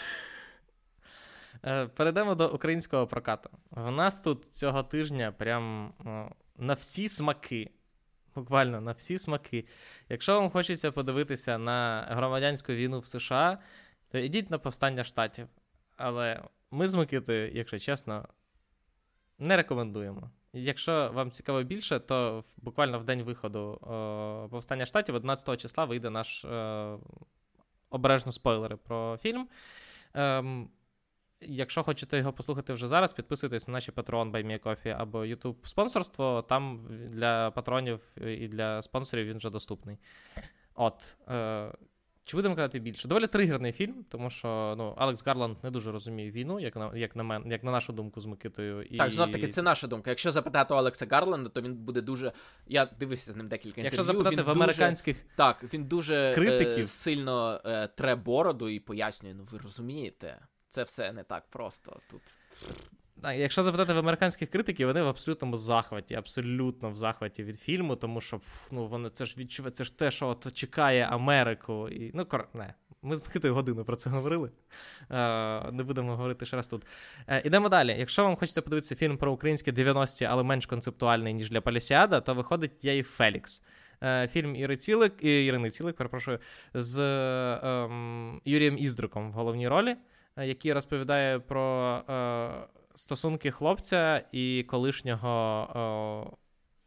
Е, перейдемо до українського прокату. В нас тут цього тижня прям о, на всі смаки, буквально на всі смаки. Якщо вам хочеться подивитися на громадянську війну в США, то ідіть на повстання штатів. Але ми з Микитою, якщо чесно, не рекомендуємо. Якщо вам цікаво більше, то в, буквально в день виходу о, повстання штатів, одинадцятого числа, вийде наш о, обережно спойлери про фільм. Ем, якщо хочете його послухати вже зараз, підписуйтесь на наші Patreon, Buy Me a Coffee або YouTube спонсорство. Там для патронів і для спонсорів він вже доступний. От. Е- Чи будемо казати більше? Доволі тригерний фільм, тому що ну, Алекс Гарланд не дуже розуміє війну, як на, як на, мен, як на нашу думку з Микитою. І... Так, знов-таки, це наша думка. Якщо запитати у Алекса Гарланда, то він буде дуже... Я дивився з ним декілька інтерв'ю. Якщо запитати в американських дуже... Так, він дуже критиків... е, сильно е, тре бороду і пояснює, ну ви розумієте, це все не так просто. Тут... Так, якщо запитати в американських критиків, вони в абсолютному захваті, абсолютно в захваті від фільму, тому що ну, вони, це ж відчуває, це ж те, що от чекає Америку. І, ну, кор... не, ми з Микитою годину про це говорили. Е, не будемо говорити ще раз тут. Е, ідемо далі. Якщо вам хочеться подивитися фільм про українські дев'яності, але менш концептуальний, ніж для Полісіада, то виходить «Я і Фелікс». Е, фільм Іри Цілик, Ірини Цілик, перепрошую, з е, Юрієм Іздриком в головній ролі, е, який розповідає про... Е, стосунки хлопця і колишнього о,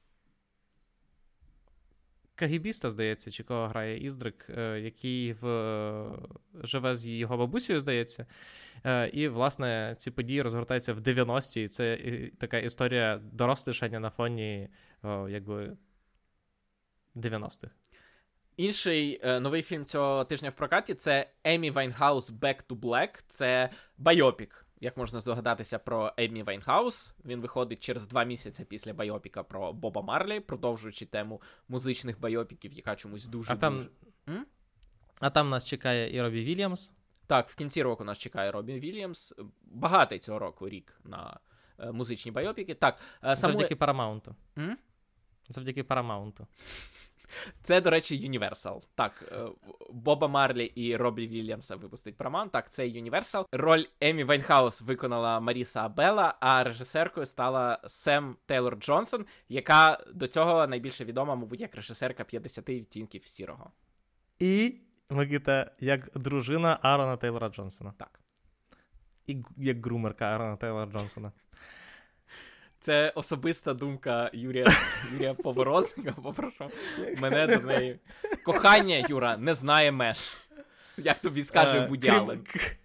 кагібіста, здається, чи кого грає Іздрик, е, який в, е, живе з його бабусею, здається. Е, і, власне, ці події розгортаються в дев'яності, і це і, така історія дорослішання на фоні, о, якби, дев'яностих. Інший е, новий фільм цього тижня в прокаті – це Емі Вайнхаус «Back to Black». Це байопік. Як можна здогадатися про Емі Вайнхаус, він виходить через два місяці після байопіка про Боба Марлі, продовжуючи тему музичних байопіків, яка чомусь дуже... А там, дуже... а там нас чекає і Робі Вільямс. Так, в кінці року нас чекає Робін Вільямс. Багатий цього року рік на е, музичні байопіки. Так, е, саму... Завдяки Парамаунту. М? Завдяки Парамаунту. Це, до речі, Universal. Так, Боба Марлі і Робі Вільямса випустить Paramount. Так, це Universal. Роль Емі Вайнхаус виконала Маріса Абела, а режисеркою стала Сем Тейлор Джонсон, яка до цього найбільше відома, мабуть, як режисерка п'ятдесят відтінків сірого. І, Микита, як дружина Аарона Тейлора Джонсона. Так. І як грумерка Аарона Тейлора Джонсона. Це особиста думка Юрія, Юрія Поворозника, попрошу мене до неї. Кохання, Юра, не знає меж. Як тобі скаже Вуді Аллен.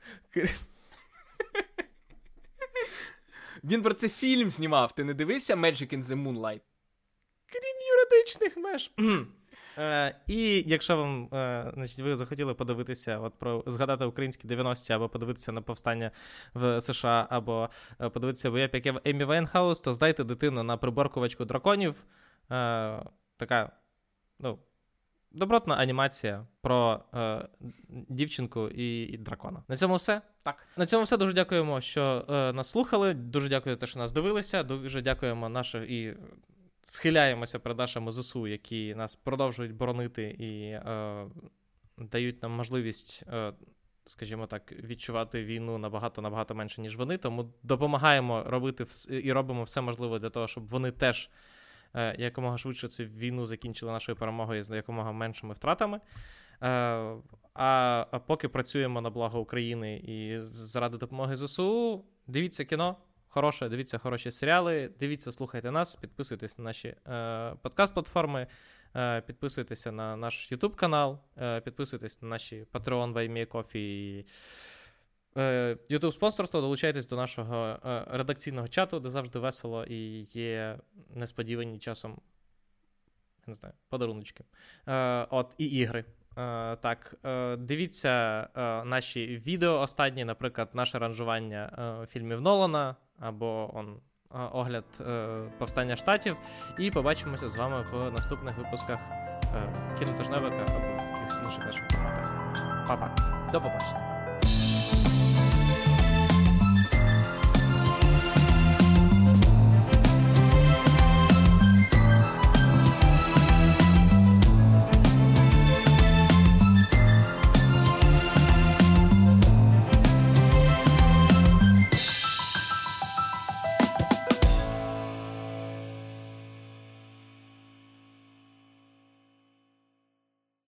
Він про це фільм знімав. Ти не дивився Magic in the Moonlight? Крім юридичних меж. Е, і якщо вам, е, значить, ви захотіли подивитися, от про згадати українські дев'яності, або подивитися на повстання в США, або е, подивитися боєпік Емі Вайнхаус, то здайте дитину на приборкувачку драконів. Е, така, ну, добротна анімація про е, дівчинку і, і дракона. На цьому все. Так. На цьому все. Дуже дякуємо, що е, нас слухали. Дуже дякую за те, що нас дивилися. Дуже дякуємо нашим і схиляємося перед нашими ЗСУ, які нас продовжують боронити і е, дають нам можливість, е, скажімо так, відчувати війну набагато-набагато менше, ніж вони. Тому допомагаємо робити вс- і робимо все можливе для того, щоб вони теж е, якомога швидше цю війну закінчили нашою перемогою з якомога меншими втратами. Е, а, а поки працюємо на благо України і заради допомоги ЗСУ, дивіться кіно. Хороше, дивіться хороші серіали, дивіться, слухайте нас, підписуйтесь на наші е, подкаст-платформи, е, підписуйтеся на наш YouTube-канал, е, підписуйтесь на наші Patreon, Buy Me a Coffee і е, YouTube-спонсорство, долучайтесь до нашого е, редакційного чату, де завжди весело і є несподівані часом, я не знаю, подаруночки. Е, от, і ігри. Uh, так, uh, дивіться uh, наші відео останні, наприклад, наше ранжування uh, фільмів Нолана, або он, uh, огляд uh, Повстання Штатів, і побачимося з вами в наступних випусках uh, Кінотижневика або в якихось інших наших форматах. Па-па. До побачення.